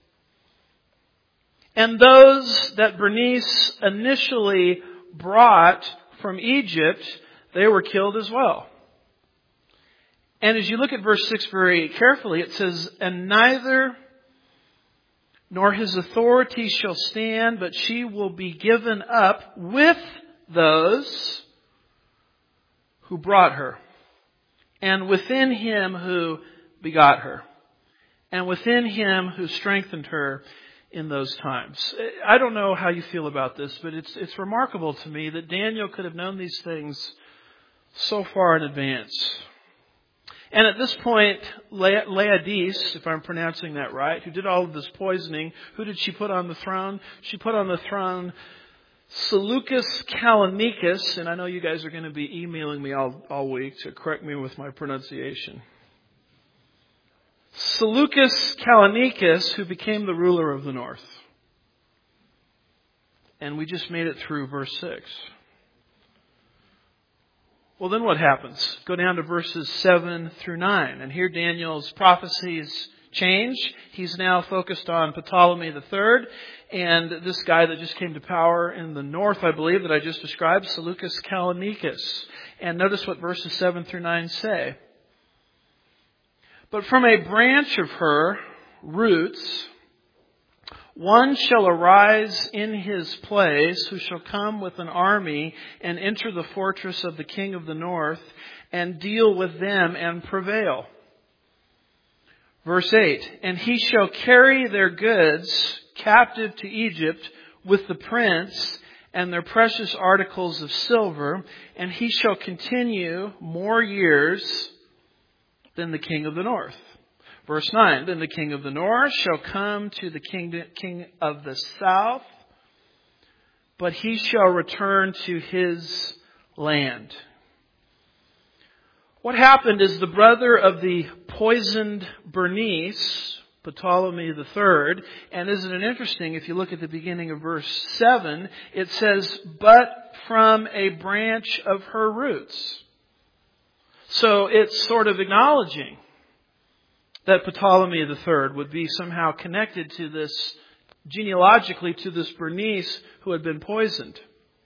And those that Bernice initially brought from Egypt, they were killed as well. And as you look at verse 6 very carefully, it says, "And neither nor his authority shall stand, but she will be given up with those who brought her, and within him who begot her, and within him who strengthened her in those times." I don't know how you feel about this, but it's remarkable to me that Daniel could have known these things so far in advance. And at this point, Laodice, if I'm pronouncing that right, who did all of this poisoning, who did she put on the throne? She put on the throne Seleucus Callinicus, and I know you guys are going to be emailing me all week to correct me with my pronunciation. Seleucus Callinicus, who became the ruler of the north. And we just made it through verse 6. Well, then what happens? Go down to verses 7 through 9. And here Daniel's prophecies change. He's now focused on Ptolemy III and this guy that just came to power in the north, I believe, that I just described, Seleucus Callinicus. And notice what verses 7 through 9 say. "But from a branch of her roots, one shall arise in his place, who shall come with an army and enter the fortress of the king of the north and deal with them and prevail." Verse 8, "And he shall carry their goods captive to Egypt with the prince and their precious articles of silver, and he shall continue more years than the king of the north." Verse 9, "Then the king of the north shall come to the king of the south, but he shall return to his land." What happened is the brother of the poisoned Bernice, Ptolemy III, and isn't it interesting, if you look at the beginning of verse 7, it says, "But from a branch of her roots." So it's sort of acknowledging that Ptolemy III would be somehow connected to this, genealogically, to this Bernice who had been poisoned.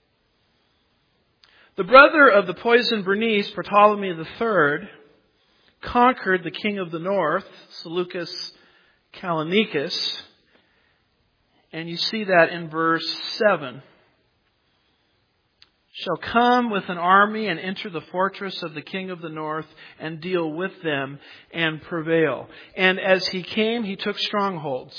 The brother of the poisoned Bernice, Ptolemy III, conquered the king of the north, Seleucus Callinicus, And you see that in verse 7. Shall come with an army and enter the fortress of the king of the north and deal with them and prevail. And as he came, he took strongholds.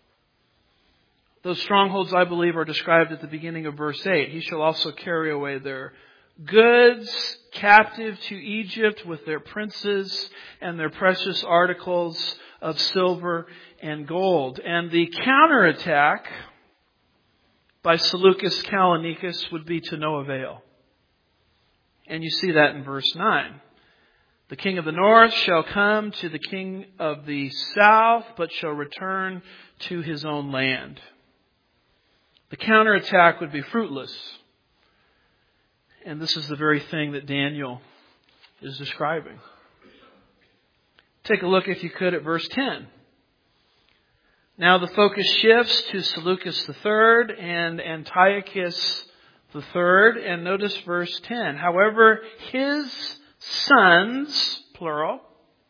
Those strongholds, I believe, are described at the beginning of verse 8. He shall also carry away their goods captive to Egypt with their princes and their precious articles of silver and gold. And the counterattack by Seleucus Callinicus would be to no avail. And you see that in verse 9. The king of the north shall come to the king of the south, but shall return to his own land. The counterattack would be fruitless. And this is the very thing that Daniel is describing. Take a look, if you could, at verse 10. Now the focus shifts to Seleucus III and Antiochus III. And notice verse 10. However, his sons, plural,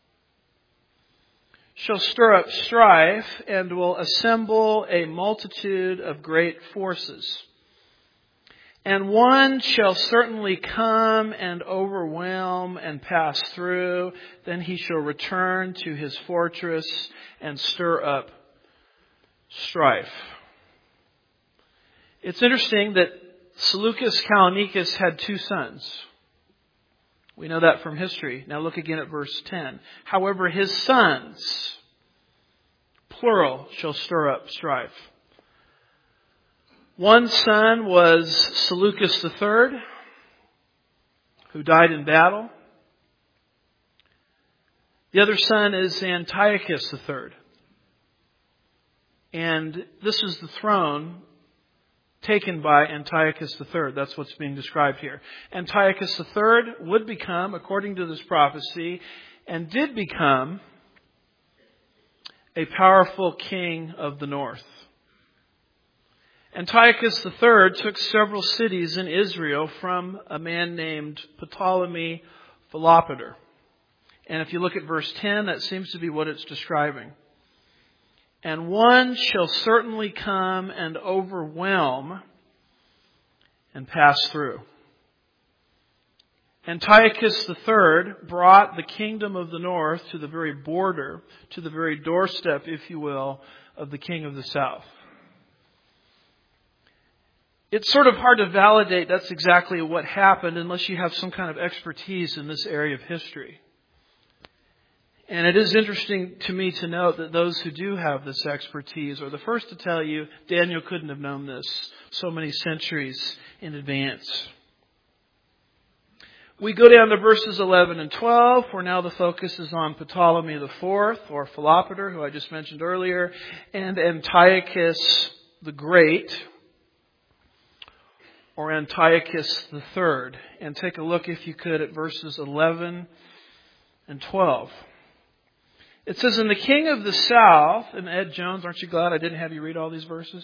shall stir up strife and will assemble a multitude of great forces. And one shall certainly come and overwhelm and pass through. Then he shall return to his fortress and stir up strife. It's interesting that Seleucus Callinicus had two sons. We know that from history. Now look again at verse 10. However, his sons, plural, shall stir up strife. One son was Seleucus III, who died in battle. The other son is Antiochus III. And this is the throne taken by Antiochus III. That's what's being described here. Antiochus III would become, according to this prophecy, and did become a powerful king of the north. Antiochus III took several cities in Israel from a man named Ptolemy Philopator. And if you look at verse 10, that seems to be what it's describing. And one shall certainly come and overwhelm and pass through. Antiochus III brought the kingdom of the north to the very border, to the very doorstep, if you will, of the king of the south. It's sort of hard to validate that's exactly what happened unless you have some kind of expertise in this area of history. And it is interesting to me to note that those who do have this expertise are the first to tell you Daniel couldn't have known this so many centuries in advance. We go down to verses 11 and 12, where now the focus is on Ptolemy IV, or Philopator, who I just mentioned earlier, and Antiochus the Great, or Antiochus III. And take a look, if you could, at verses 11 and 12. It says, "And the king of the south," and Ed Jones, aren't you glad I didn't have you read all these verses?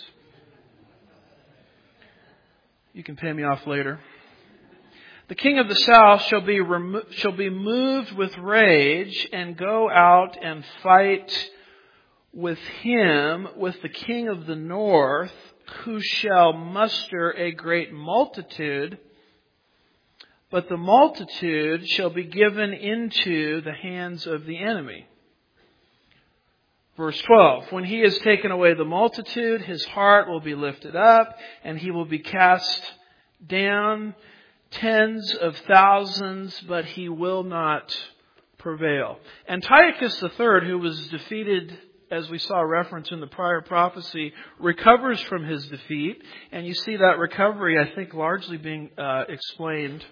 You can pay me off later. "The king of the south shall be moved with rage and go out and fight with him, with the king of the north, who shall muster a great multitude, but the multitude shall be given into the hands of the enemy." Verse 12, "When he has taken away the multitude, his heart will be lifted up, and he will be cast down tens of thousands, but he will not prevail." Antiochus III, who was defeated, as we saw reference in the prior prophecy, recovers from his defeat. And you see that recovery, I think, largely being explained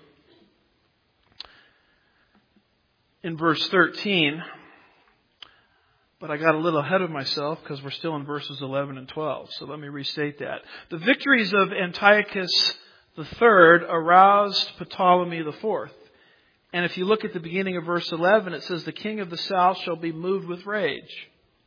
in verse 13. But I got a little ahead of myself because we're still in verses 11 and 12. So let me restate that. The victories of Antiochus III aroused Ptolemy IV. And if you look at the beginning of verse 11, it says, "The king of the south shall be moved with rage."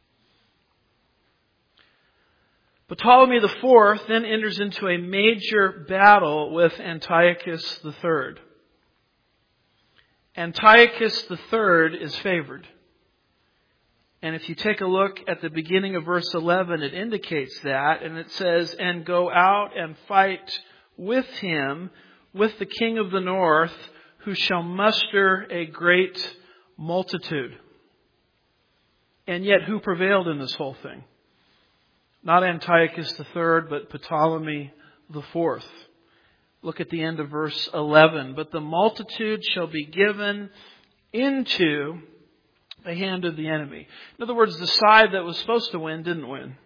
Ptolemy IV then enters into a major battle with Antiochus III. Antiochus III is favored. And if you take a look at the beginning of verse 11, it indicates that. And it says, "And go out and fight with him, with the king of the north, who shall muster a great multitude." And yet, who prevailed in this whole thing? Not Antiochus III, but Ptolemy IV. Look at the end of verse 11. "But the multitude shall be given into the hand of the enemy." In other words, the side that was supposed to win didn't win.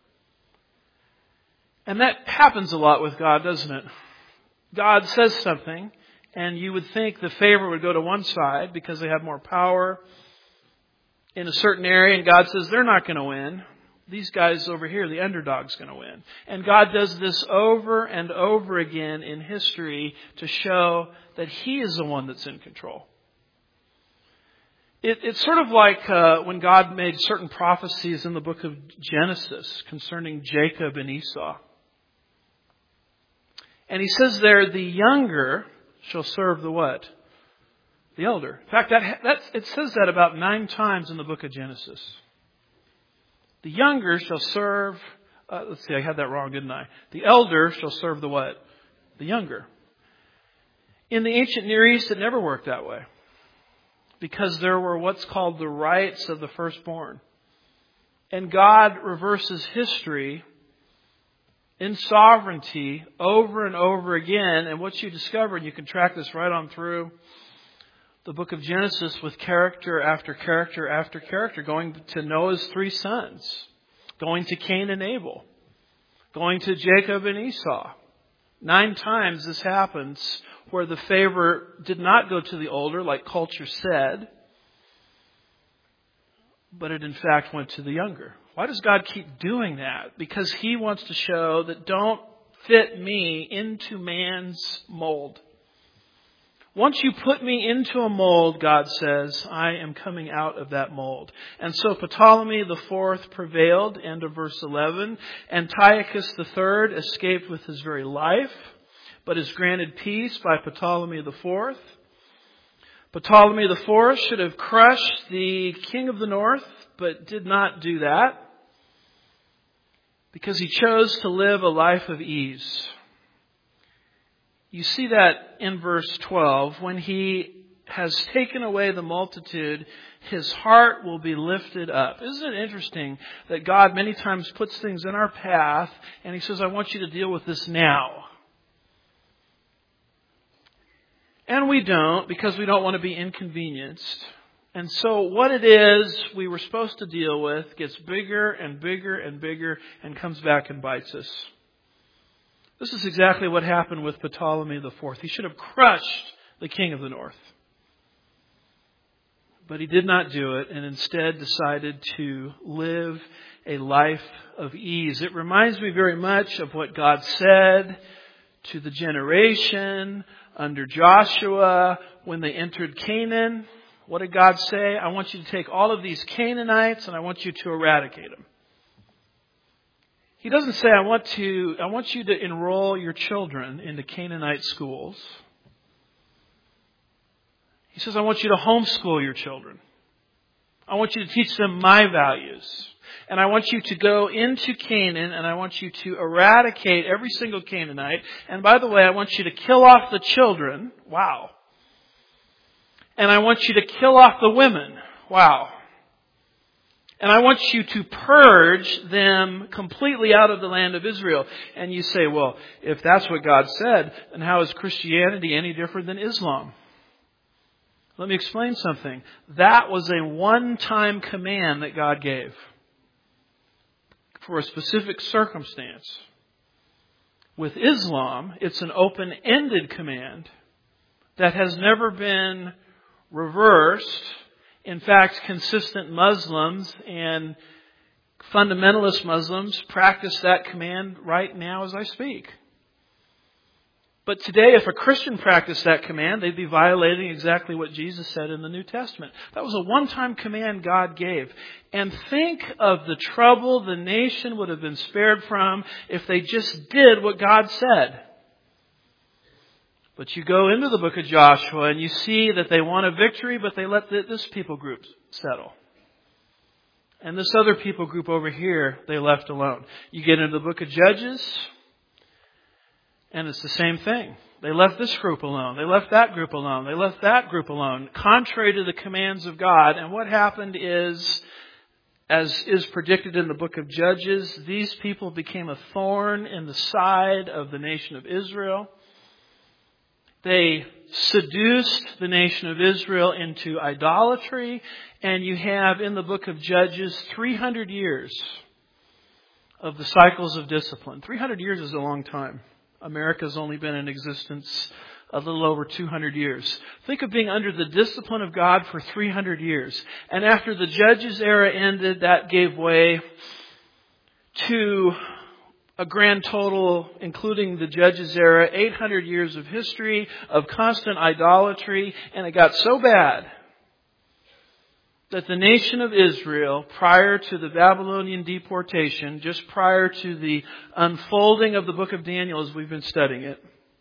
And that happens a lot with God, doesn't it? God says something, and you would think the favor would go to one side because they have more power in a certain area, and God says they're not going to win. These guys over here, the underdog's going to win. And God does this over and over again in history to show that He is the one that's in control. It's sort of like when God made certain prophecies in the book of Genesis concerning Jacob and Esau. And He says there, the younger shall serve the what? The elder. In fact, it says that about 9 times in the book of Genesis. The younger shall serve, let's see, I had that wrong, didn't I? The elder shall serve the what? The younger. In the ancient Near East, it never worked that way. Because there were what's called the rights of the firstborn. And God reverses history in sovereignty over and over again. And what you discover, and you can track this right on through the book of Genesis with character after character after character, going to Noah's 3 sons, going to Cain and Abel, going to Jacob and Esau. 9 times this happens where the favor did not go to the older, like culture said, but it in fact went to the younger. Why does God keep doing that? Because He wants to show that don't fit me into man's mold. Once you put me into a mold, God says, I am coming out of that mold. And so Ptolemy IV prevailed, end of verse 11. Antiochus III escaped with his very life, but is granted peace by Ptolemy IV. Ptolemy IV should have crushed the king of the north, but did not do that because he chose to live a life of ease. You see that in verse 12. When He has taken away the multitude, His heart will be lifted up. Isn't it interesting that God many times puts things in our path and He says, I want you to deal with this now. And we don't, because we don't want to be inconvenienced. And so what it is we were supposed to deal with gets bigger and bigger and bigger and comes back and bites us. This is exactly what happened with Ptolemy IV. He should have crushed the king of the north. But he did not do it, and instead decided to live a life of ease. It reminds me very much of what God said to the generation under Joshua when they entered Canaan. What did God say? I want you to take all of these Canaanites and I want you to eradicate them. He doesn't say, I want you to enroll your children into Canaanite schools. He says, I want you to homeschool your children. I want you to teach them my values. And I want you to go into Canaan and I want you to eradicate every single Canaanite. And by the way, I want you to kill off the children. Wow. And I want you to kill off the women. Wow. And I want you to purge them completely out of the land of Israel. And you say, well, if that's what God said, then how is Christianity any different than Islam? Let me explain something. That was a one-time command that God gave for a specific circumstance. With Islam, it's an open-ended command that has never been reversed. In fact, consistent Muslims and fundamentalist Muslims practice that command right now as I speak. But today, if a Christian practiced that command, they'd be violating exactly what Jesus said in the New Testament. That was a one-time command God gave. And think of the trouble the nation would have been spared from if they just did what God said. But you go into the book of Joshua and you see that they want a victory, but they let this people group settle. And this other people group over here, they left alone. You get into the book of Judges, and it's the same thing. They left this group alone. They left that group alone. They left that group alone, contrary to the commands of God. And what happened is, as is predicted in the book of Judges, these people became a thorn in the side of the nation of Israel. They seduced the nation of Israel into idolatry. And you have in the book of Judges 300 years of the cycles of discipline. 300 years is a long time. America's only been in existence a little over 200 years. Think of being under the discipline of God for 300 years. And after the Judges era ended, that gave way to a grand total, including the Judges era, 800 years of history, of constant idolatry. And it got so bad that the nation of Israel, prior to the Babylonian deportation, just prior to the unfolding of the book of Daniel as we've been studying it,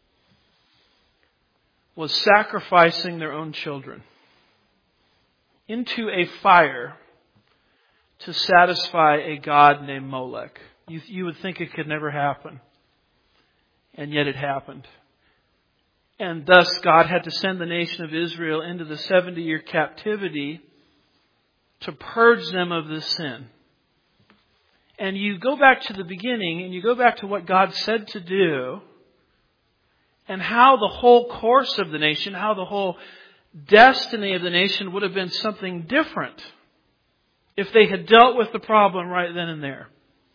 was sacrificing their own children into a fire to satisfy a god named Molech. You would think it could never happen. And yet it happened. And thus God had to send the nation of Israel into the 70-year captivity to purge them of this sin. And you go back to the beginning and you go back to what God said to do and how the whole course of the nation, how the whole destiny of the nation would have been something different if they had dealt with the problem right then and there.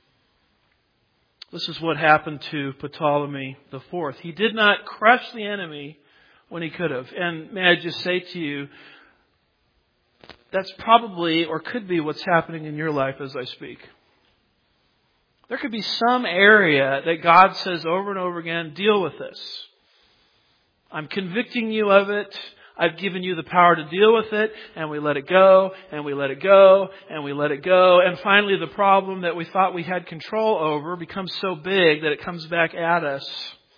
This is what happened to Ptolemy IV. He did not crush the enemy when he could have. And may I just say to you, that's probably or could be what's happening in your life as I speak. There could be some area that God says over and over again, deal with this. I'm convicting you of it. I've given you the power to deal with it. And we let it go, and we let it go, and we let it go. And finally the problem that we thought we had control over becomes so big that it comes back at us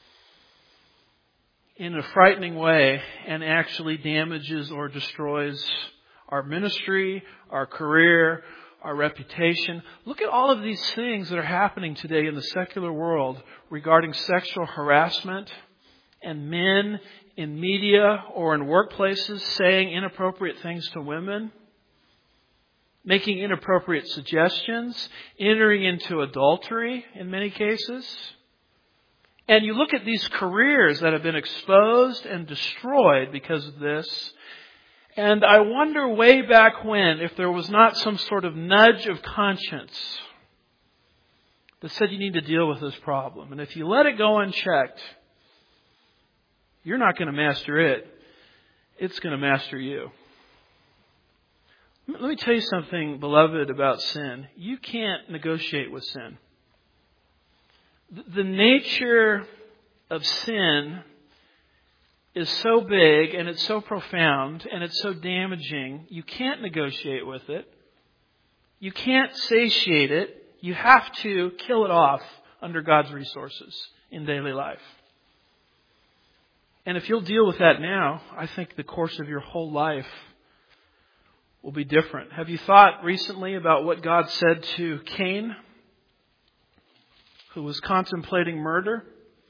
in a frightening way and actually damages or destroys our ministry, our career, our reputation. Look at all of these things that are happening today in the secular world regarding sexual harassment and men in media or in workplaces saying inappropriate things to women, making inappropriate suggestions, entering into adultery in many cases. And you look at these careers that have been exposed and destroyed because of this. And I wonder way back when if there was not some sort of nudge of conscience that said you need to deal with this problem. And if you let it go unchecked, you're not going to master it. It's going to master you. Let me tell you something, beloved, about sin. You can't negotiate with sin. The nature of sin is so big and it's so profound and it's so damaging, you can't negotiate with it. You can't satiate it. You have to kill it off under God's resources in daily life. And if you'll deal with that now, I think the course of your whole life will be different. Have you thought recently about what God said to Cain, who was contemplating murder?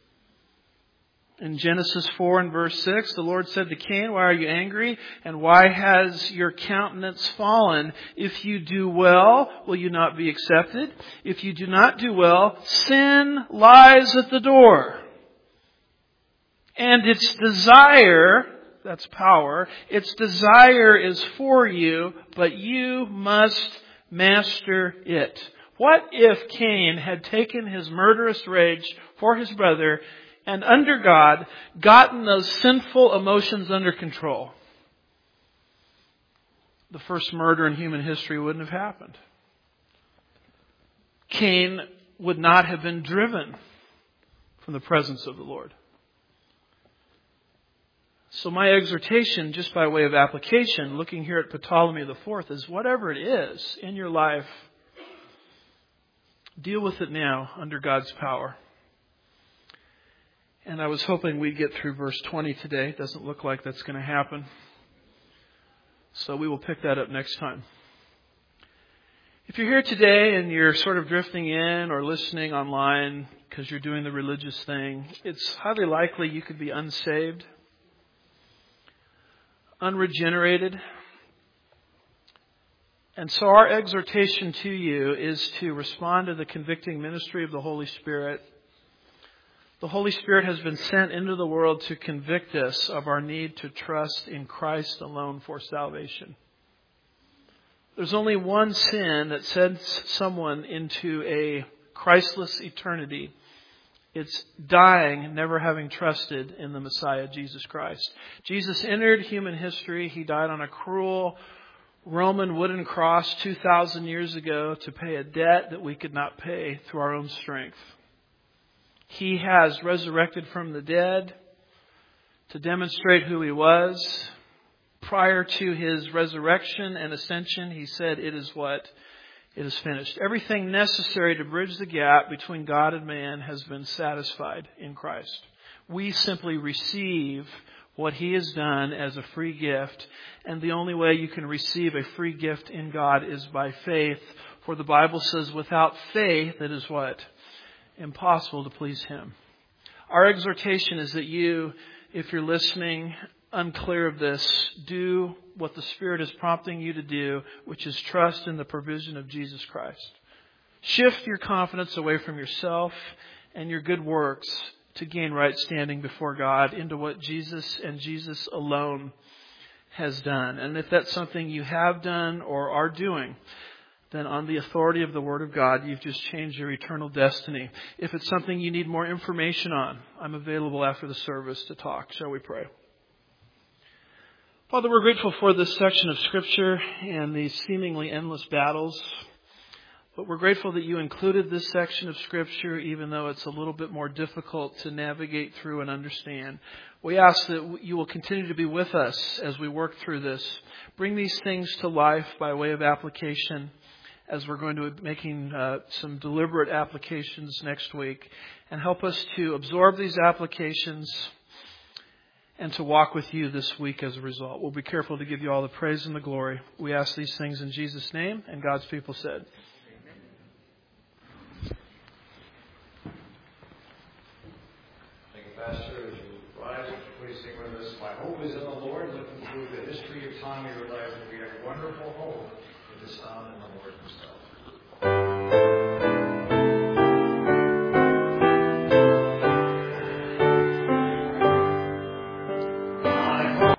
In Genesis 4 and verse 6, the Lord said to Cain, "Why are you angry? And why has your countenance fallen? If you do well, will you not be accepted? If you do not do well, sin lies at the door. And its desire," that's power, "its desire is for you, but you must master it." What if Cain had taken his murderous rage for his brother and under God, gotten those sinful emotions under control? The first murder in human history wouldn't have happened. Cain would not have been driven from the presence of the Lord. So my exhortation, just by way of application, looking here at Ptolemy IV, is whatever it is in your life, deal with it now under God's power. And I was hoping we'd get through verse 20 today. It doesn't look like that's going to happen. So we will pick that up next time. If you're here today and you're sort of drifting in or listening online because you're doing the religious thing, it's highly likely you could be unsaved, unregenerated. And so our exhortation to you is to respond to the convicting ministry of the Holy Spirit. The Holy Spirit has been sent into the world to convict us of our need to trust in Christ alone for salvation. There's only one sin that sends someone into a Christless eternity. It's dying, never having trusted in the Messiah, Jesus Christ. Jesus entered human history. He died on a cruel Roman wooden cross 2,000 years ago to pay a debt that we could not pay through our own strength. He has resurrected from the dead to demonstrate who He was. Prior to His resurrection and ascension, He said, "It is what? It is finished." Everything necessary to bridge the gap between God and man has been satisfied in Christ. We simply receive what He has done as a free gift. And the only way you can receive a free gift in God is by faith. For the Bible says, without faith, it is what? Impossible to please Him. Our exhortation is that you, if you're listening, unclear of this, do what the Spirit is prompting you to do, which is trust in the provision of Jesus Christ. Shift your confidence away from yourself and your good works to gain right standing before God into what Jesus and Jesus alone has done. And if that's something you have done or are doing, then on the authority of the Word of God, you've just changed your eternal destiny. If it's something you need more information on, I'm available after the service to talk. Shall we pray? Father, we're grateful for this section of Scripture and these seemingly endless battles. But we're grateful that you included this section of Scripture, even though it's a little bit more difficult to navigate through and understand. We ask that you will continue to be with us as we work through this. Bring these things to life by way of application, as we're going to be making some deliberate applications next week. And help us to absorb these applications and to walk with you this week as a result. We'll be careful to give you all the praise and the glory. We ask these things in Jesus' name, and God's people said. Thank you, Pastor. As you rise, please sing with us. My hope is in the Lord. Looking through the history of time of your life, we have wonderful hope.